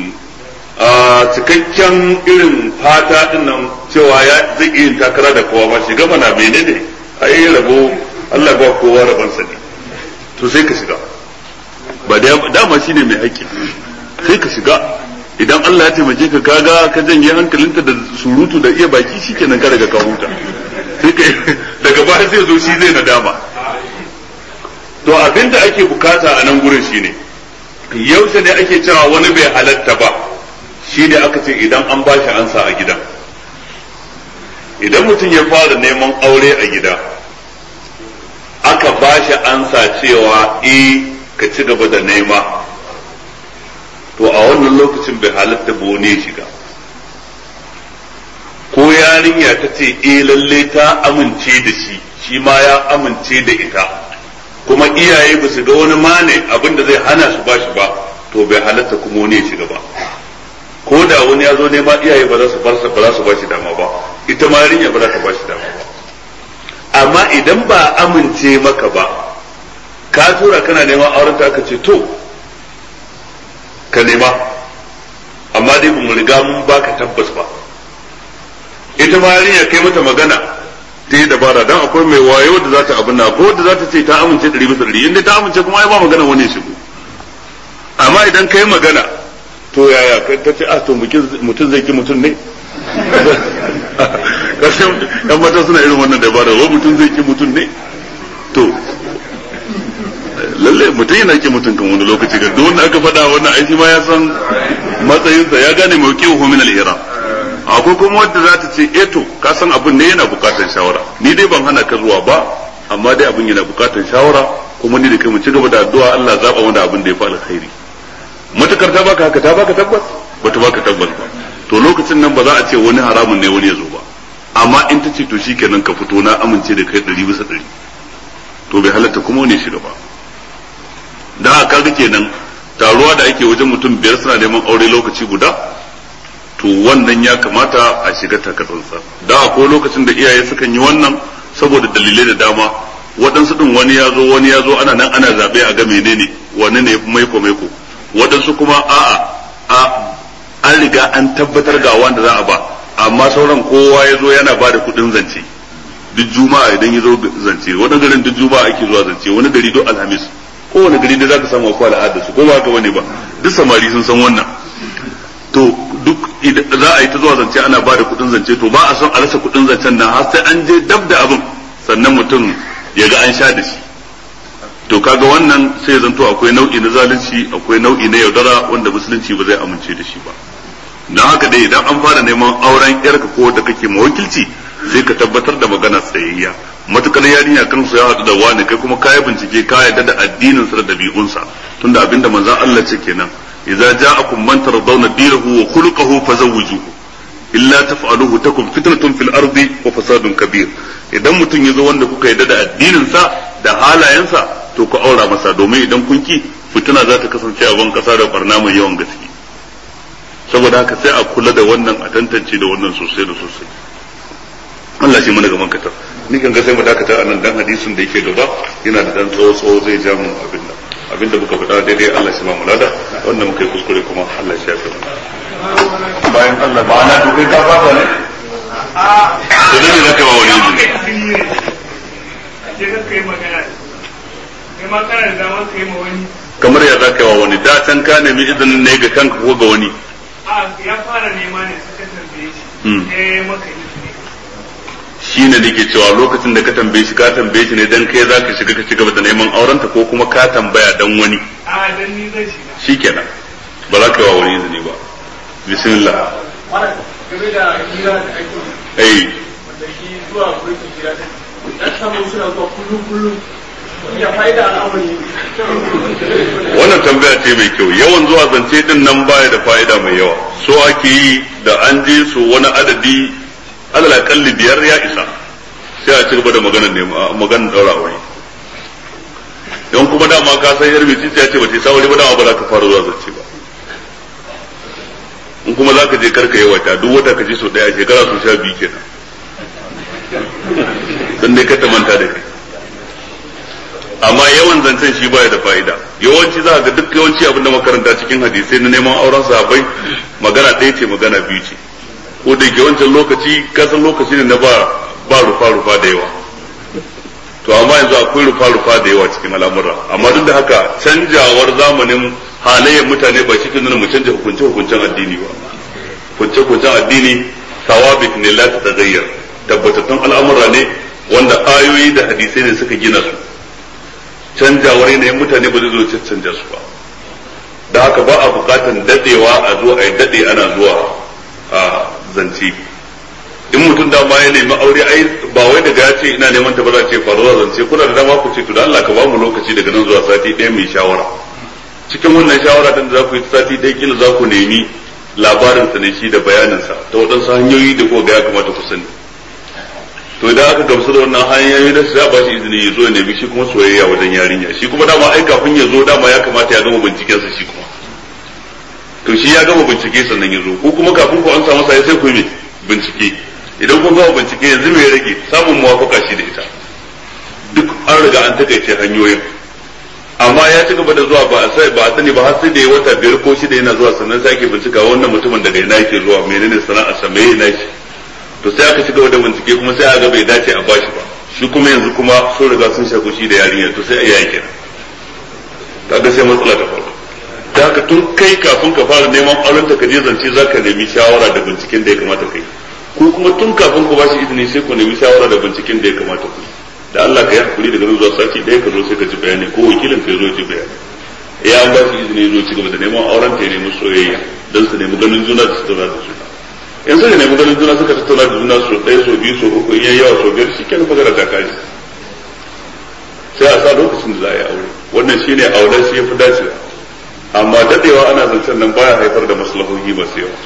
cikakken irin fata din nan cewa ya zai yin takara da kowa ba shiga mana menene ai rabo Allah ba kowa rabansa ne to sai ka shiga ba dama shine mai haƙƙi sai ka shiga idan Allah ya taimake ka kaga ka janye hankalinta da surutu da iya baki shikenan ka daga ka huta sai ka daga baya sai zo shi zai nadama to abinda ake bukata a nan gurin shine yaushe ne ake cewa wani bai halatta ba shi ne aka ce idan an ba shi ansa a gida idan mutum ya fara neman aure a gida aka ba shi ansa cewa eh ka ci gaba da nema to a wannan lokacin bai halatta ba wani shiga ko yarinya ta ce eh lalle ta amince da shi shi ma ya amince da ita kuma iyaye ba su ga wani mane abin da zai hana su ba shi ba to bai halatta kuma wani shiga ba ko da wani ya zo nema iyaye ba za su bar ba za su ba shi dama ba ita ma yarinya ba za ta ba shi dama ba amma idan ba amince maka ba ka tura kana neman auren ta aka ce to ka nema amma dai ba mu riga mun baka tabbas ba ita ma yarinya kai mata magana ta yi dabara dan akwai mai wayo da za ta abin na ko da za ta ce ta amince ɗari bisa ɗari inda ta amince kuma ai ba magana wani shigo amma idan kai magana to yaya ta ce ah to mutum zai ki mutum ne kasan yan mata suna irin wannan dabara wa mutum zai ki mutum ne to lalle mutum yana ki mutum kan wani lokaci ga duk wanda aka faɗa wannan aiki ma ya san matsayinsa ya gane mai kiwo min al-ihram akwai kuma wanda za ta ce eh to ka san abin ne yana bukatar shawara ni dai ban hana ka zuwa ba amma dai abin yana bukatar shawara kuma ni da kai mu ci gaba da addu'a Allah zaba wanda abin da ya fi alkhairi matukar ta baka haka ta baka tabbas bata baka tabbas ba to lokacin nan ba za a ce wani haramun ne wani ya zo ba amma in ta ce to shikenan ka fito na amince da kai ɗari bisa ɗari to bai halatta kuma wani shiga ba da haka ga kenan taruwa da ake wajen mutum biyar suna neman aure lokaci guda to wannan ya kamata a shiga takatsansa da akwai lokacin da iyaye sukan yi wannan saboda dalilai da dama waɗansu ɗin wani ya zo wani ya zo ana nan ana zaɓe a ga menene wani ne maiko maiko waɗansu kuma a'a a an riga an tabbatar ga wanda za a ba amma sauran kowa ya zo yana ba da kuɗin zance duk juma'a idan ya zo zance wani garin duk juma'a ake zuwa zance wani gari duk alhamis kowane gari da zaka samu akwai al'adar su ko ba haka bane ba duk samari sun san wannan to duk za a yi ta zuwa zance ana ba da kuɗin zance to ba a son a rasa kuɗin zancen nan har sai an je dab da abin sannan mutum ya ga an sha da shi to kaga wannan sai ya zanto akwai nau'i na zalunci akwai nau'i na yaudara wanda musulunci ba zai amince da shi ba don haka dai idan an fara neman auren yarka ko da kake mawakilci sai ka tabbatar da magana tsayayya matukar yarinya kan su ya haɗu da wani kai kuma kayi bincike ka yarda da addinin sa da dabi'unsa tunda abinda manzon Allah ce kenan idza ja'akum man tardawna dinahu wa khuluquhu fazawwijuhu illa taf'aluhu takum fitnatun fil ardi wa fasadun kabir idan mutum yazo wanda kuka yarda da addinin sa da halayensa to ku aura masa domin idan kun ki fitina za ta kasance a ban kasa da barna mai yawan gaske saboda haka sai a kula da wannan a tantance da wannan sosai da sosai Allah shi mana gaban katar ni kan ga sai mu dakata a nan dan hadisin da yake gaba yana da dan tsawo tsawo zai ja mu abin nan abinda muka faɗa daidai Allah shi ba mu lada wannan muka yi kuskure kuma Allah shi ya fi bayan Allah ba na to kai ka fata ne a to ne da kai wa wani ne
je ka kai magana kai ma kana da dama kai ma wani
kamar ya zaka yi wa wani da can ka nemi izinin ne ga kanka ko ga wani
a ya fara nema ne suka tambaye shi eh maka izini
shi ne nake cewa lokacin da ka tambaye shi ka tambaye shi ne dan kai za ka shiga ka ci gaba da neman aurenta ko kuma ka tambaya dan wani
a dan ni zai shiga
shikenan ba za ka yi wa wani izini ba bismillah
game da hira da ake
eh
wanda shi zuwa gurin hira da ya samu suna zuwa kullum kullum ya faida al'amari
wannan tambaya ce mai kyau yawan zuwa zance din nan baya da fa'ida mai yawa so ake yi da an je su wani adadi alal kalli biyar ya isa sai a ci gaba da maganar ne maganar daura aure don kuma dama ka san yar bici ya ce ba ta sauri ba dama ba za ka fara zuwa zance ba in kuma za ka je karka yi wata duk wata ka je sau daya shekara su sha biyu kenan dan dai ka ta manta da kai amma yawan zancen shi baya da fa'ida yawanci za ga duk yawanci abin da makaranta cikin hadisai na neman auren sahabbai magana ɗaya ce magana biyu ce ko da ke wancan lokaci kasan lokaci ne na ba ba rufa rufa da yawa to amma yanzu akwai rufa rufa da yawa cikin al'amura amma duk da haka canjawar zamanin halayyar mutane ba shi ke nuna mu canja hukunce hukuncen addini ba hukunce hukuncen addini sawabit ne la ta tagayyar tabbatattun al'amura ne wanda ayoyi da hadisai ne suka gina su canjawar yanayin mutane ba zai zo canja su ba da haka ba a bukatan dadewa a zo a yi dade ana zuwa a zance in mutum da ma ya nemi aure ai ba wai daga ya ce ina neman ta ba za ce faruwa zance kuna da dama ku ce to da Allah ka ba mu lokaci daga nan zuwa sati ɗaya mai shawara cikin wannan shawara din da za ku yi sati ɗaya kila za ku nemi labarin sa ne shi da bayanin sa ta waɗansu hanyoyi da kuka ga ya kamata ku sani to idan aka gamsu da wannan hanyoyi da za a ba shi izini ya zo ya nemi shi kuma soyayya wajen yarinya shi kuma dama ai kafin ya zo dama ya kamata ya gama binciken sa shi kuma to shi ya gama bincike sannan ya zo ko kuma kafin ku an samu sai sai ku yi bincike idan kun gama bincike yanzu me ya rage samun muwafaka shi da ita duk an riga an takaice hanyoyin amma ya ci gaba da zuwa ba a sai ba a sani ba har sai da ya wata biyar ko shida yana zuwa sannan sai ake bincika wannan mutumin daga ina yake zuwa menene sana'ar sa me yana shi to sai aka ci gaba da bincike kuma sai aka ga bai dace a bashi ba shi kuma yanzu kuma sun riga sun shaku shi da yarinya to sai a yi kenan kaga sai matsala ta faru da haka tun kai kafin ka fara neman auren ta kaje zance zaka nemi shawara da binciken da ya kamata kai ko kuma tun kafin ku bashi izini sai ku nemi shawara da binciken da ya kamata ku da Allah ka yi hakuri daga nan zuwa sati ɗaya ka zo sai ka ji bayani ko wakilin ka zo ji bayani ya an ba shi izini zo ci gaba da neman auren ta ya nemi soyayya don su nemi ganin juna da su tattauna da juna in suka nemi ganin juna suka tattauna da juna so ɗaya so biyu so uku in yayi yawa so biyar shi kenan magana ta kaji sai a sa lokacin da za a yi aure wannan shine auren shi ya fi dacewa amma dadewa ana zancen nan baya haifar da maslahohi masu yawa.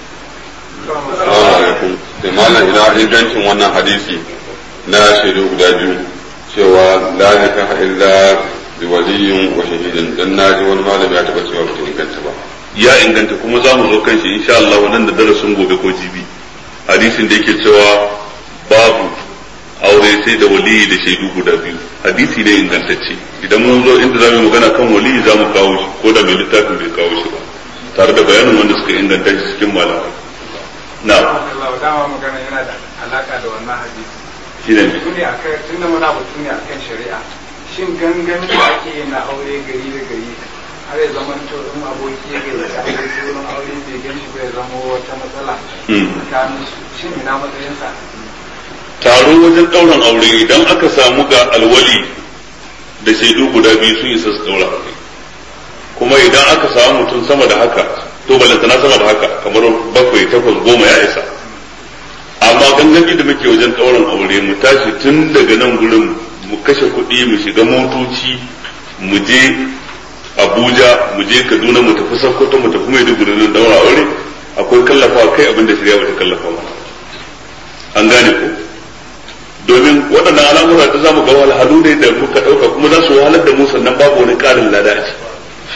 da malam ina ingancin wannan hadisi na shaidu guda biyu cewa la nikaha illa bi waliyin wa shahidin dan naji wani malami ya taba cewa bata inganta ba
ya inganta kuma za mu zo kan shi insha Allah nan da darasin gobe ko jibi hadisin da yake cewa babu aure sai da waliyi da shaidu guda biyu hadisi ne ingantacce idan mun zo inda zamu magana kan waliyi zamu kawo shi ko da mai littafin bai kawo shi ba tare da bayanin wanda suka inganta shi cikin malamai na
Allah dama magana yana da alaka da wannan hadisi
shi ne
tuni akai tunda muna batu ne akan shari'a
shin gangan da ake yin na aure gari da gari har ya zama to in aboki ya gari da aboki wurin aure bai gan shi bai zama wata matsala tsakanin su shin ina matsayinsa
taro wajen ɗaurin aure idan aka samu ga alwali da shaidu guda biyu sun isa su ɗaura kuma idan aka samu mutum sama da haka to balantana sama da haka kamar bakwai takwas goma ya isa amma gangami da muke wajen ɗaurin aure mu tashi tun daga nan gurin mu kashe kuɗi mu shiga motoci mu je Abuja mu je Kaduna mu tafi Sokoto mu tafi Maiduguri don daura aure akwai kallafa kai abin da shirya bata kallafa mana an gane ko domin waɗannan al'amura da zamu ga wahalhalu ne da muka ɗauka kuma za su wahalar da mu sannan babu wani ƙarin lada a ciki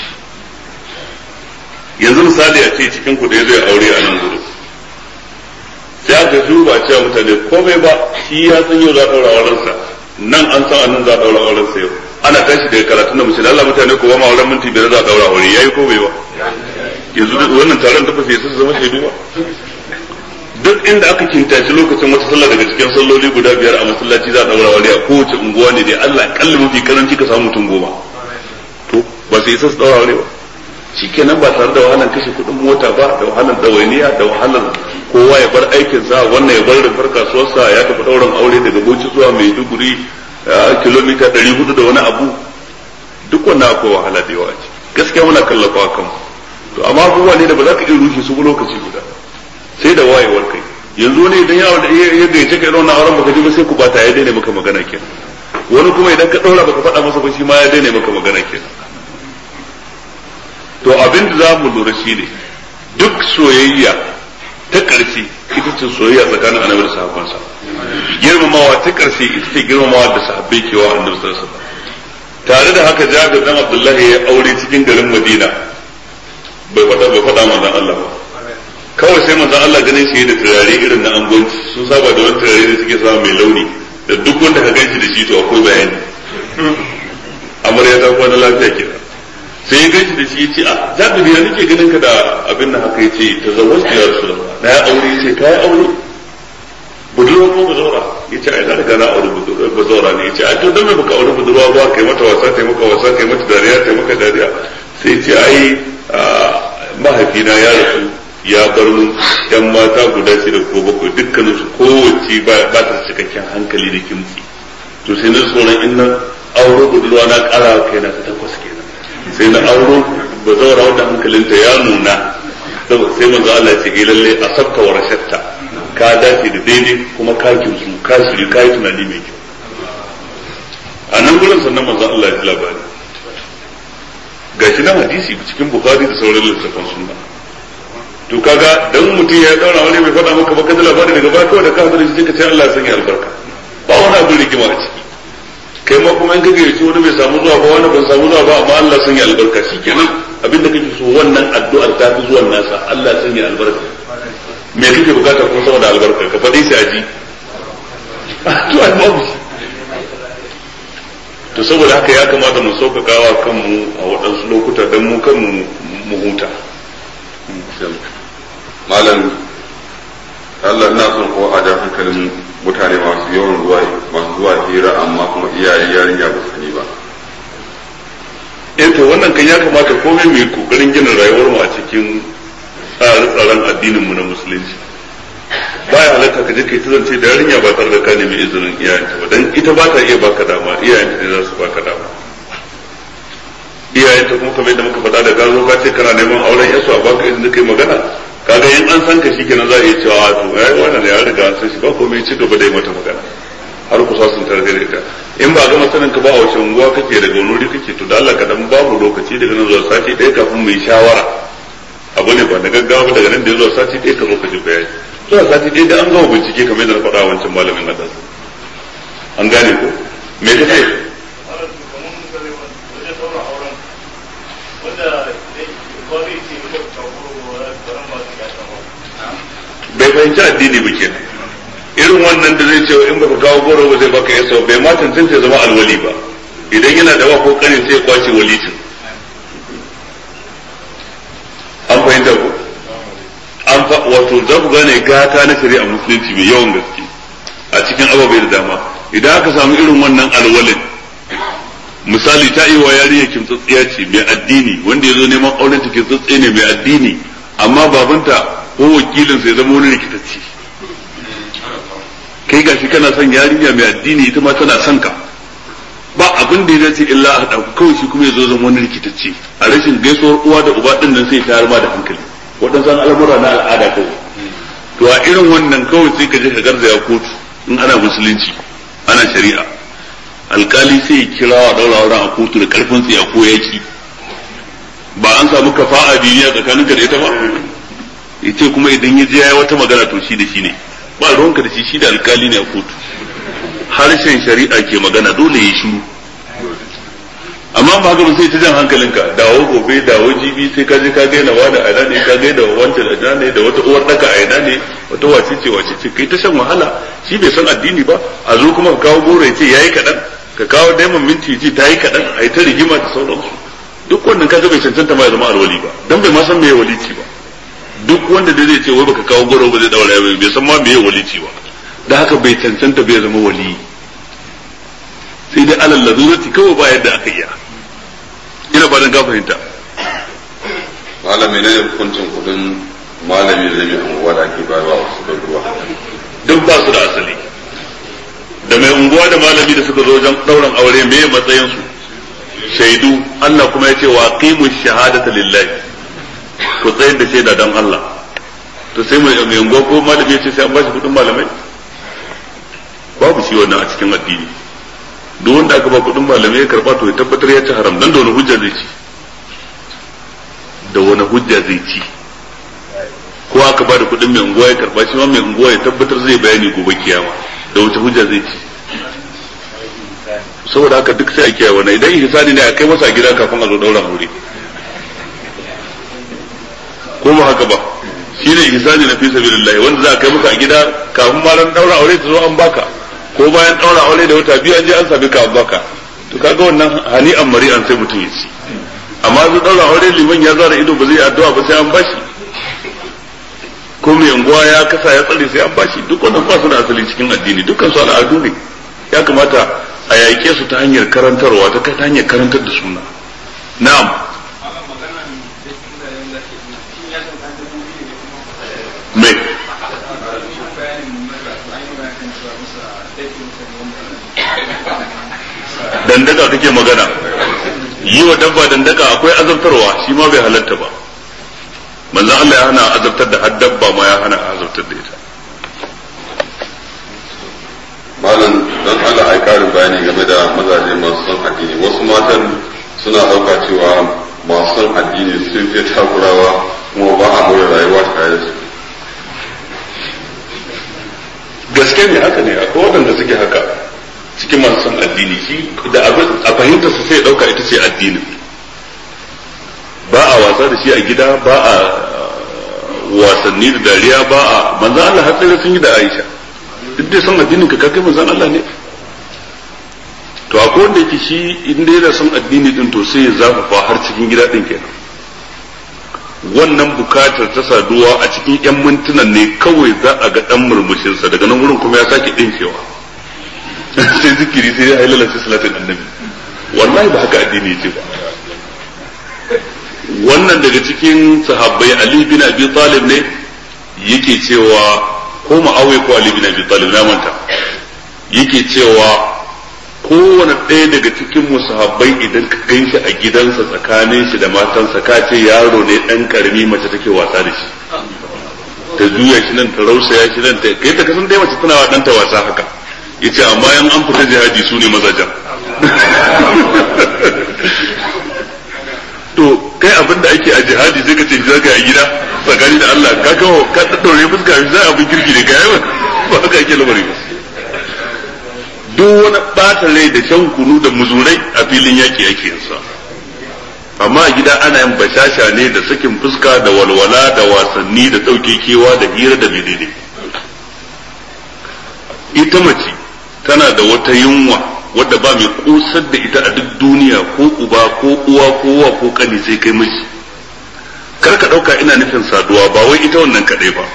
yanzu misali a ce cikin ku da ya zai aure a nan gudu sai aka duba cewa mutane komai ba shi ya san yau za a ɗaura aurensa nan an san annan za a ɗaura aurensa yau ana tashi daga karatun da mutum Allah mutane ko ba ma auren minti biyar za a ɗaura aure yayi ko bai ba yanzu wannan taron da fa sai su zama shaidu ba duk inda aka kintaci lokacin wata sallah daga cikin salloli guda biyar a masallaci za a ɗaura aure a kowace unguwa ne dai Allah kalli mafi karanci ka samu mutum goma to ba sai isa su ɗaura aure ba shikenan ba tare da wahalar kashe kuɗin mota ba da wahalar dawainiya da wahalar kowa ya bar aikinsa wannan ya bar rumfar kasuwarsa ya tafi ɗaurin aure daga Bauchi zuwa Maiduguri kilomita ɗari hudu da wani abu duk wannan akwai wahala da yawa ce gaskiya muna kallafa kan to amma abubuwa ne da ba za ka iya rushe su lokaci guda sai da wayewar kai yanzu ne idan ya gayyace ka irin auren baka ji ba sai ku ba ta ya daina maka magana kenan wani kuma idan ka ɗaura baka faɗa masa ba shi ma ya daina maka magana kenan to abin da za mu lura shi ne duk soyayya ta ƙarshe ita ce soyayya tsakanin annabi da sahabbansa girmamawa ta ƙarshe ita ce girmamawa da sahabbai ke wa annabi sallallahu alaihi wasallam tare da haka Jabir dan Abdullahi ya aure cikin garin Madina bai faɗa bai faɗa manzon Allah ba kawai sai manzon Allah ganin shi da turare irin na angonci sun saba da wani turare da suke sawa mai launi da duk wanda ka ganshi da shi to akwai bayani amarya ta kwana lafiya kenan sai ya gaishe da shi ya ce a zaɓi ya nake ganin ka da abin nan haka ya ce ta zawar ya rasu na ya aure ya ce ka yi aure budurwa ko bazaura ya ce ai na riga na aure bazaura ne ya ce a to don me baka aure budurwa ba kai mata wasa kai maka wasa kai mata dariya kai maka dariya sai ce ai mahaifina ya rasu ya bar mun yan mata guda shida ko bakwai dukkanin su kowace ba ta cikakken hankali da kimtsi to sai na tsoron in na aure budurwa na ƙara kai na ta takwas kenan sai na auro ba zaura wanda hankalinta ya nuna sai manzo Allah ce eh lalle asabta wa rashatta ka dace da daidai kuma ka kinsu ka shiri ka yi tunani mai kyau a nan gurin sannan manzo Allah ya ji labari gashi nan hadisi cikin Bukhari da sauran littattafan sunna to kaga dan mutum ya daura wani bai faɗa maka ba ka ji labari daga baya kawai da ka hadari sai ka ce Allah ya sanya albarka ba wani abin rigima a ciki kai ma kuma in ka gayyaci wani bai samu zuwa ba wani ban samu zuwa ba amma Allah sun yi albarka shikenan abinda kake so wannan addu'ar ta fi zuwan nasa Allah sun yi albarka me kake bukata kuma saboda albarka ka faɗi sai aji to ai babu to saboda haka ya kamata mu sauƙaƙawa kanmu a waɗansu lokuta don mu kanmu mu huta
malam Allah ina son ko a jan hankalin mutane masu yawan zuwa masu zuwa hira amma kuma iyayen yarinya ba sani ba
eh to wannan kan ya kamata komai mu yi kokarin gina rayuwar mu a cikin tsare-tsaren addinin mu na musulunci baya halatta ka je kai ta zance da yarinya ba tare da ka nemi izinin iyayenta ba dan ita ba ta iya baka dama iyayenta ne za su baka dama iyayenta kuma kamar yadda muka faɗa da gazo ka ce kana neman auren yasu a baka izinin kai magana kaga in an san ka shikenan za a iya cewa to ai wannan ya riga an san shi ba komai ci gaba da yi mata magana har ku sa sun tarbe da ita in ba ga masanin ka ba a wace unguwa kake daga wani kake to da Allah ka dan babu lokaci daga nan zuwa sati ɗaya kafin mu yi shawara abu ne ba na gaggawa daga nan da zuwa sati ɗaya ka zo ka ji bayani zuwa sati ɗaya da an gama bincike kamar yadda na faɗa wancan malamin hadis an gane ko me kace bai fahimci addini ba kenan irin wannan da zai ce in baka kawo goro ba zai baka yasa bai ma tantance zama alwali ba idan yana da wa ko kanin sai ya kwace walicin an fahimta ko an fa wato za ku gane gata na shari'a musulunci mai yawan gaske a cikin ababai da dama idan aka samu irin wannan alwalin misali ta yi wa yarinya kimtsatsiya ce mai addini wanda ya zo neman auren ta kimtsatsi ne mai addini amma babanta ko wakilin sai zama wani rikitacci kai gashi kana son yarinya mai addini ita ma tana son ka ba abin da ya dace illa a haɗa kawai shi kuma ya zo zama wani rikitacci a rashin gaisuwar uwa da uba din nan sai ta harma da hankali waɗansu al'amura na al'ada kawai to a irin wannan kawai sai ka je ka garzaya kotu in ana musulunci ana shari'a alkali sai ya kira wa daura auren a kotu da karfin tsiya ko yaki ba an samu kafa'a biyu tsakanin ka da ita ba yace kuma idan ya je yayi wata magana to shi da shi ne ba ruwanka da shi shi da alkali ne a kotu harshen shari'a ke magana dole ya shiru amma ba haka ba sai ta jan hankalinka dawo gobe dawo jibi sai ka je ka gaina wani a ina ne ka gaida wancan a ina ne da wata uwar daka a ina ne wata wace ce wace ce kai ta shan wahala shi bai san addini ba a zo kuma ka kawo goro ya ce yayi kaɗan ka kawo daiman minti ji ta yi kaɗan a yi ta rigima da sauransu duk wannan kaga bai cancanta ma ya zama alwali ba dan bai ma san me walici ba duk wanda da zai ce wai baka kawo goro ba zai daura bai bai san ma me walici ba da haka bai cancanta bai zama wali sai dai alal ladurati kawai ba yadda aka iya ina ba dan ka fahimta
malami ne hukuncin kudin malami da zai unguwa da ake bayarwa wasu da ruwa
duk ba su da asali da mai unguwa da malami da suka zo wajen dauran aure me matsayin su shaidu Allah kuma ya ce wa aqimu shahadata lillahi ku tsayar da shaida dan Allah to sai mai unguwa ko malami ya ce sai an bashi kudin malamai babu shi wannan a cikin addini duk wanda aka ba kudin malamai ya karba to ya tabbatar ya ci haram dan da wani hujja zai ci da wani hujja zai ci ko aka ba da kudin mai unguwa ya karba shi ma mai unguwa ya tabbatar zai bayani gobe kiyama da wace hujja zai ci saboda haka duk sai a kiyaye wannan idan ihsani ne a kai masa gida kafin a zo daura aure ko ba haka ba shine ihsani na fi sabilillah wanda za a kai masa a gida kafin ma ran daura aure ta zo an baka ko bayan daura aure da wata biyu an je an sami ka an baka to kaga wannan hani an mari'an sai mutum ya ci amma zai daura aure liman ya zara ido ba zai addu'a ba sai an bashi ko mai unguwa ya kasa ya tsare sai an bashi duk wannan ba su da asali cikin addini dukkan su al'adu ne ya kamata a yaƙe su ta hanyar karantarwa ta ta hanyar karantar da sunna na'am me dandaka kake magana yi wa dabba dandaka akwai azabtarwa shi ma bai halatta ba manzon Allah ya hana azabtar da har dabba ma ya hana azabtar da ita
malam dan Allah ai karin bayani game da mazaje masu son addini wasu matan suna dauka cewa masu son addini sun fi takurawa kuma ba a more rayuwa tare da su
gaske ne haka ne akwai waɗanda suke haka cikin masu son addini shi da abin a fahimta su sai dauka ita ce addinin ba a wasa da shi a gida ba a wasanni da dariya ba a manzan Allah har sai sun yi da Aisha duk dai son addinin ka kai manzan Allah ne to akwai wanda yake shi inda yana son addini din to sai ya zafafa har cikin gida din kenan wannan bukatar ta saduwa a cikin yan mintunan ne kawai za a ga dan murmushin sa daga nan wurin kuma ya sake dinkewa sai zikiri sai ya halala sai salatin annabi wallahi ba haka addini yake ba wannan daga cikin sahabbai Ali bin Abi Talib ne yake cewa ko Muawiya ko Ali bin Abi Talib na manta yake cewa kowane ɗaya daga cikin musahabbai idan ka ganshi a gidansa tsakanin shi da matansa ka ce yaro ne ɗan karami mace take wasa da shi ta juya shi nan ta rausaya shi nan ta kai ta kasan dai mace tana wa ɗanta wasa haka yace amma yan an fita jihadi su ne mazajen to kai abin da ake a jihadi sai ka ce za ka yi a gida tsakani da Allah ka kawo ka daure fuska shi za abin kirki da kayan ba haka ake lamari ba duk wani ɓata rai da shan kunu da muzurai a filin yaki ake yin sa amma a gida ana yin bashasha ne da sakin fuska da walwala da wasanni da ɗauke kewa da hira da menene ita mace tana da wata yunwa wadda ba mai kusar da ita a duk duniya ko uba ko uwa ko uwa ko kani sai kai miji kar ka ɗauka ina nufin saduwa ba wai ita wannan kaɗai ba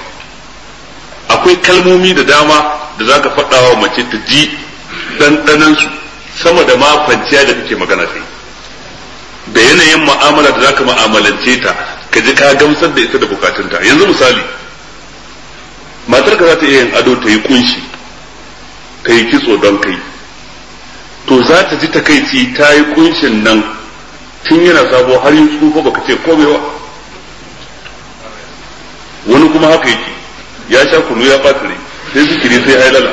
akwai kalmomi da dama da zaka faɗa wa mace ta ji ɗanɗanan su sama da ma kwanciya da kake magana sai da yanayin mu'amala da zaka mu'amalance ta ka ji ka gamsar da ita da bukatunta. Yanzu misali matar ka za ta iya yin ado ta yi kunshi ta yi kitso don kai, to za ta ji takaici ta yi kunshin nan tun yana sabo har yi tsufa baka ce komai ba. Wani kuma haka yake ya sha kunu ya ɓata rai sai zikiri sai hailala.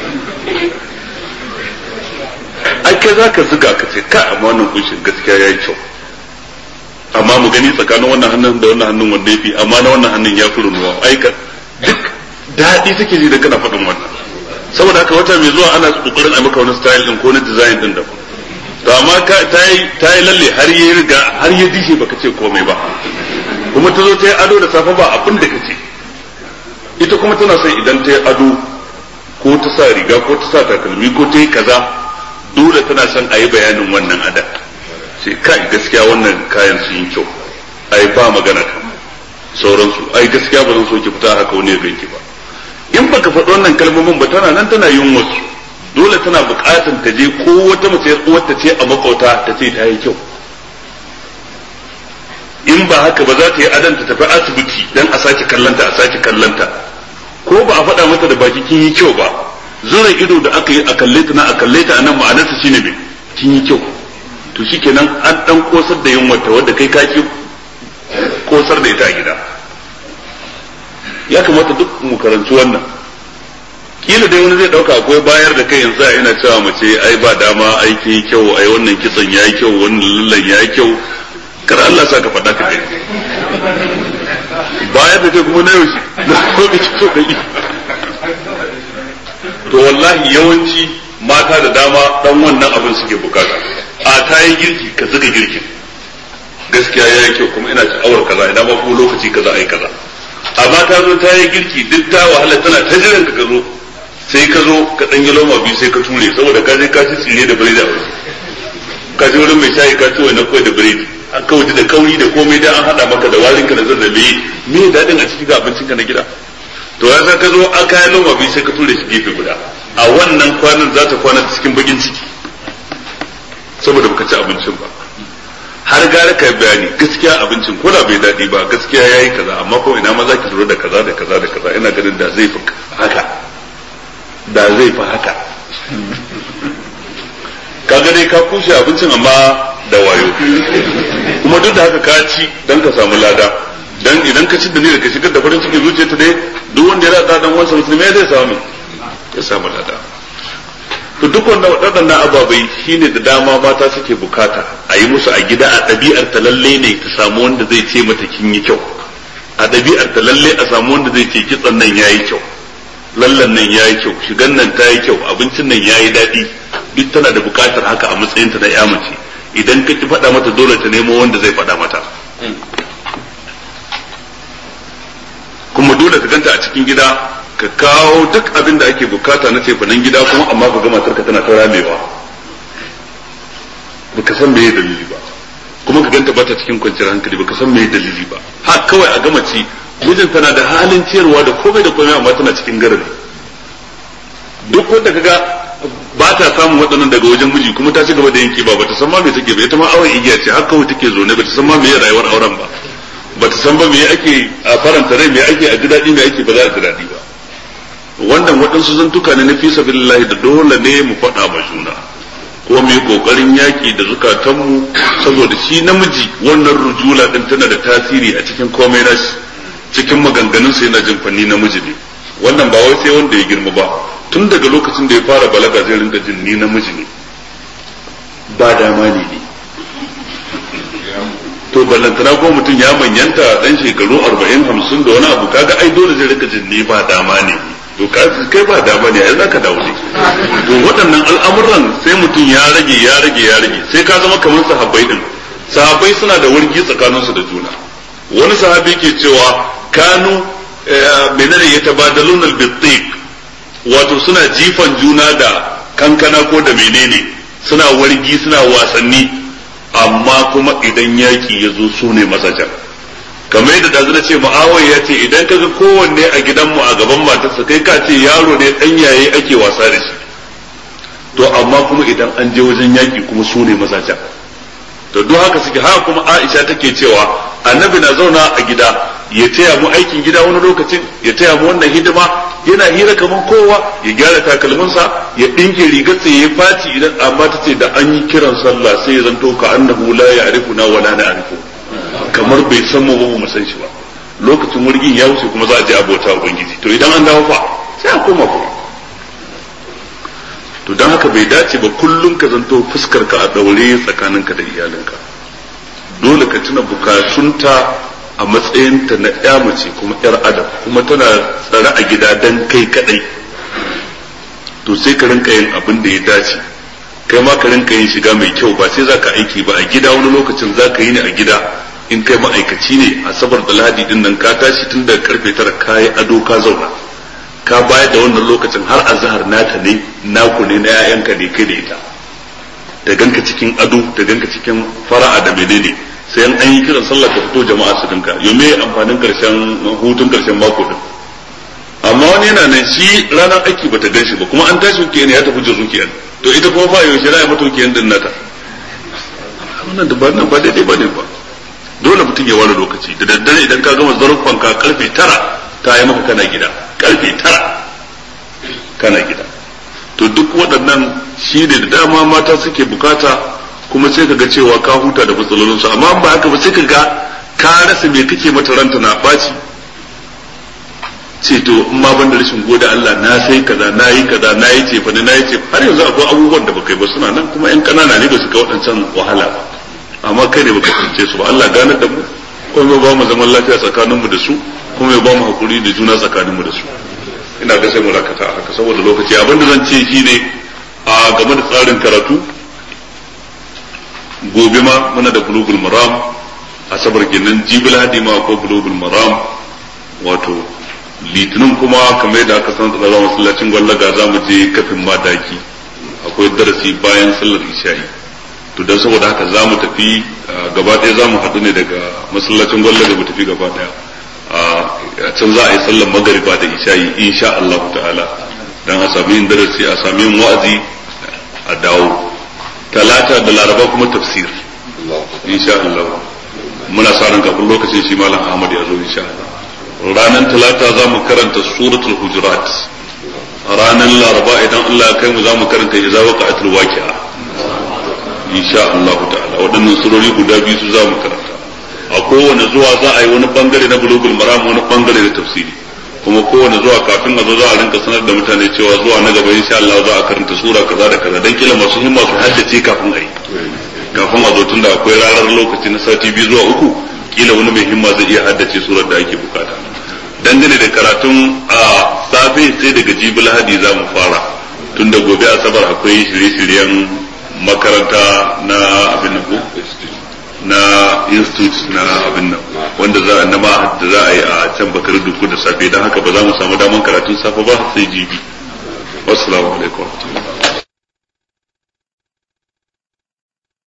Ake za ka ziga ka ce ka amma wannan kunshin gaskiya ya yi kyau, amma mu gani tsakanin wannan hannun da wannan hannun wanda ya fi, amma na wannan hannun ya fi runuwa. Aika duk daɗi take ji da kana faɗin wannan, saboda haka wata mai zuwa ana kokarin a maka wani style din ko na design din da to amma ka ta yi ta yi lalle har ya riga har ya dishe baka ce komai ba, kuma ta zo ta yi ado da safa ba abin da kace. Ita kuma tana son idan ta yi ado ko ta sa riga ko ta sa takalmi ko ta yi kaza, dole tana son a yi bayanin wannan ada, sai kai gaskiya wannan kayan sun yi kyau, ai ba magana kan sauransu, ai gaskiya ba zan so ki fita haka wani ya ganki ba. In baka faɗi wannan kalmomin ba tana nan tana yin wasu, dole tana buƙatar ta je ko wata mace uwarta ce a makauta ta ce ta yi kyau. In ba haka ba za ta yi adan ta tafi asibiti dan a sake kallanta a sake kallanta, ko ba a faɗa mata da baki kin yi kyau ba, zura ido da aka yi a kalle ta na a kalle ta anan ma'anarsa shine me kin yi kyau. To shikenan an dan kosar da yunwata wadda kai ka ki kosar da ita a gida. Ya kamata duk mu karanci wannan. Kila dai wani zai dauka akwai bayar da kai yanzu a ina cewa mace ai ba dama ai kin kyau, ai wannan kitson yayi kyau, wannan lullan yayi kyau, kar Allah sa ka faɗa ka kai. Bayar da kai kuma na yaushe na ko ki so kai. To wallahi yawanci mata da dama dan wannan abin suke bukata. A ta yi girki ka zuga girkin. Gaskiya yayi kyau kuma ina sha'awar kaza, idan ba ko lokaci kaza ai kaza. Amma ta zo ta yi girki duk ta wahala tana ta jiran ka zo, sai ka zo ka dan yi loma biyu sai ka ture, saboda ka je ka ci tsire da biredi a wuri, ka je wurin mai shayi ka ci wani kawai da biredi, an kawai da kauri da komai da an hada maka da warin ka da zazzabe, me dadin a cikin ga abincin ka na gida. To ya sa ka zo an kayan loma biyu sai ka ture shi gefe guda, a wannan kwanan za ta kwana cikin bakin ciki saboda baka ci abincin ba. Har gara ka bayani gaskiya abincin ko da bai daɗi ba, gaskiya yayi kaza, amma ko ina ma zaki lura da kaza da kaza da kaza, ina ganin da zai fi haka, da zai fi haka. Kaga dai ka kushe abincin amma da wayo, kuma duk da haka ka ci dan ka samu lada, dan idan ka ci da ni da ka shigar da farin ciki zuciyarta dai duk wanda ya rada dan wansa musulmi zai samu ya samu lada. To duk wanda waɗannan ababai shine da dama mata suke bukata a yi musu a gida, a ɗabi'ar ta lalle ne ta samu wanda zai ce mata kin yi kyau, a ɗabi'ar ta lalle a samu wanda zai ce kitsan nan yayi kyau, lallan nan yayi kyau, shigan nan ta yi kyau, abincin nan yayi daɗi. Duk tana da bukatar haka a matsayinta na ya mace. Idan ka ki faɗa mata dole ta nemo wanda zai faɗa mata. Kuma dole ka ganta a cikin gida ka kawo duk abin da ake bukata na cefanen gida, kuma amma ka ga matarka tana ta ramewa, baka san meye dalili ba, kuma ka ganta bata cikin kwanciyar hankali baka san meye dalili ba. Ha kawai a gama ci mijin tana da halin ciyarwa da komai da komai amma tana cikin garari. Duk wanda kaga ba ta samun waɗannan daga wajen miji kuma ta ci gaba da yanki ba bata san ma me take ba, ita ma awon igiya ce har kawai take zo ne bata san ma meye rayuwar auren ba, bata san ba me ake a faranta rai, me ake a ji daɗi, me ake ba za a ji daɗi ba. Wannan waɗansu zantuka ne na fi sabilillahi da dole ne mu faɗa ma juna, ko mu yi kokarin yaki da zukatanmu, saboda shi namiji wannan rujula din tana da tasiri a cikin komai nashi, cikin maganganun sa yana jin fanni namiji ne. Wannan ba wai sai wanda ya girma ba, tun daga lokacin da ya fara balaga zai rinka jin ni namiji ne, ba dama ne ne. To ballantana ko mutum ya manyanta dan shekaru arba'in hamsin da wani abu, kaga ai dole zai rinka jin ni ba dama ne. To kai ba dama ne ai zaka dawo ne. To waɗannan al'amuran sai mutum ya rage ya rage ya rage, sai ka zama kamar sahabbai din. Sahabbai suna da wargi tsakaninsu da juna. Wani sahabi ke cewa kanu menene yatabadaluna al-bittiq, wato suna jifan juna da kankana ko da menene, suna wargi suna wasanni, amma kuma idan yaki ya zo su ne mazajen. Kamar yadda da zana ce Muawiya ya ce idan kaga kowanne a gidanmu a gaban matarsa kai ka ce yaro ne dan yaye ake wasa da shi. to amma kuma idan an je wajen yaki kuma su ne mazajen. To duk haka suke. Haka kuma Aisha take cewa annabi na zauna a gida ya taya mu aikin gida wani lokacin, ya taya mu wannan hidima, yana hira kaman kowa, ya gyara takalminsa, ya dinke rigarsa, ya yi faci idan amma ta ce da an yi kiran sallah sai ya zanto ka annahu la ya'rifuna wa la na'rifu, kamar bai san mu ba mu san shi ba. Lokacin murgin ya wuce kuma za a je abota ubangiji. To idan an dawo fa sai a koma kuma. To dan haka bai dace ba kullum ka zanto fuskar ka a daure tsakaninka da iyalinka. Dole ka tuna bukatunta a matsayinta na ya mace kuma yar adam, kuma tana tsare a gida dan kai kadai. To sai ka rinka yin abin da ya dace, kai ma ka rinka yin shiga mai kyau, ba sai zaka aiki ba a gida. Wani lokacin zaka yi ne a gida in kai ma'aikaci ne, asabar da lahadi din nan ka tashi tun daga karfe tara kayi ado ka zauna, ka bayar da wannan lokacin har azhar nata ne, naku ne, na yayanka ne kai da ita, da ganka cikin ado, da ganka cikin fara'a da menene. Sai an yi kiran sallah ka fito jama'a su dinka. Yau me amfanin karshen hutun karshen mako din? Amma wani yana nan shi ranar aiki bata gan shi ba, kuma an tashi ke ne ya tafi jizu kiyan. To ita kuma fa yaushe ra'ayi mata kiyan din nata. Wannan da ba nan ba daidai bane ba. Dole mutum ya ware lokaci. Da daddare idan ka gama zarfan ka karfe tara ta yi maka kana gida. Karfe tara kana gida. To duk waɗannan shi ne da dama mata suke bukata, kuma sai ka ga cewa ka huta da matsalolinsu. Amma ba haka ba sai ka ga ka rasa me kake mata, ranta na ɓaci. Ce to in ma ban da rashin gode Allah na sai kaza, na yi kaza, na yi cefa na yi cefa, har yanzu akwai abubuwan da baka yi ba suna nan, kuma yan kanana ne ba su ga waɗancan wahala ba. Amma kai ne baka fahimce su ba. Allah ganar da mu, kuma ya ba mu zaman lafiya tsakaninmu da su, kuma ya ba mu hakuri da juna tsakaninmu da su. Ina ga sai mu rakata haka saboda lokaci. Abin da zan ce shi ne a game da tsarin karatu, gobe ma muna da bulugul maram, asabar kenan, jibil hadi ma ko bulugul maram, wato litinin kuma kamar yadda aka sanar da zama masallacin gwallaga za mu je kafin madaki, akwai darasi bayan sallar isha'i. To dan saboda haka za mu tafi gaba ɗaya, za mu haɗu ne daga masallacin gwallaga mu tafi gaba ɗaya. A can za a yi sallar magariba da isha'i insha Allah ta'ala, dan a sami yin darasi, a sami yin wa'azi, a dawo. Talata da laraba kuma tafsir insha Allah. Muna sa ran kafin lokacin shi malam Ahmad ya zo insha Allah. Ranar talata za mu karanta suratul hujurat, ranar laraba idan Allah ya kai mu za mu karanta idza waqa'atul waqi'a insha Allah ta'ala. Waɗannan surori guda biyu su za mu karanta. A kowane zuwa za a yi wani bangare na bulugul maram, wani bangare na tafsiri, kuma kowane zuwa kafin a zo za a rinka sanar da mutane cewa zuwa na gaba insha Allah za a karanta sura kaza da kaza, dan kila masu himma su haddace kafin a yi, kafin a zo, tunda akwai ranar lokaci na sati biyu zuwa uku, kila wani mai himma zai iya haddace surar da ake bukata. Dangane da karatun a safe sai daga jibil hadi za mu fara, tunda gobe asabar akwai shirye-shiryen makaranta na abin nan na institute na abin nan wanda za a nama da za a yi a can bakar duku da safe, don haka ba za mu samu daman karatun safe ba sai jibi. Wassalamu alaikum.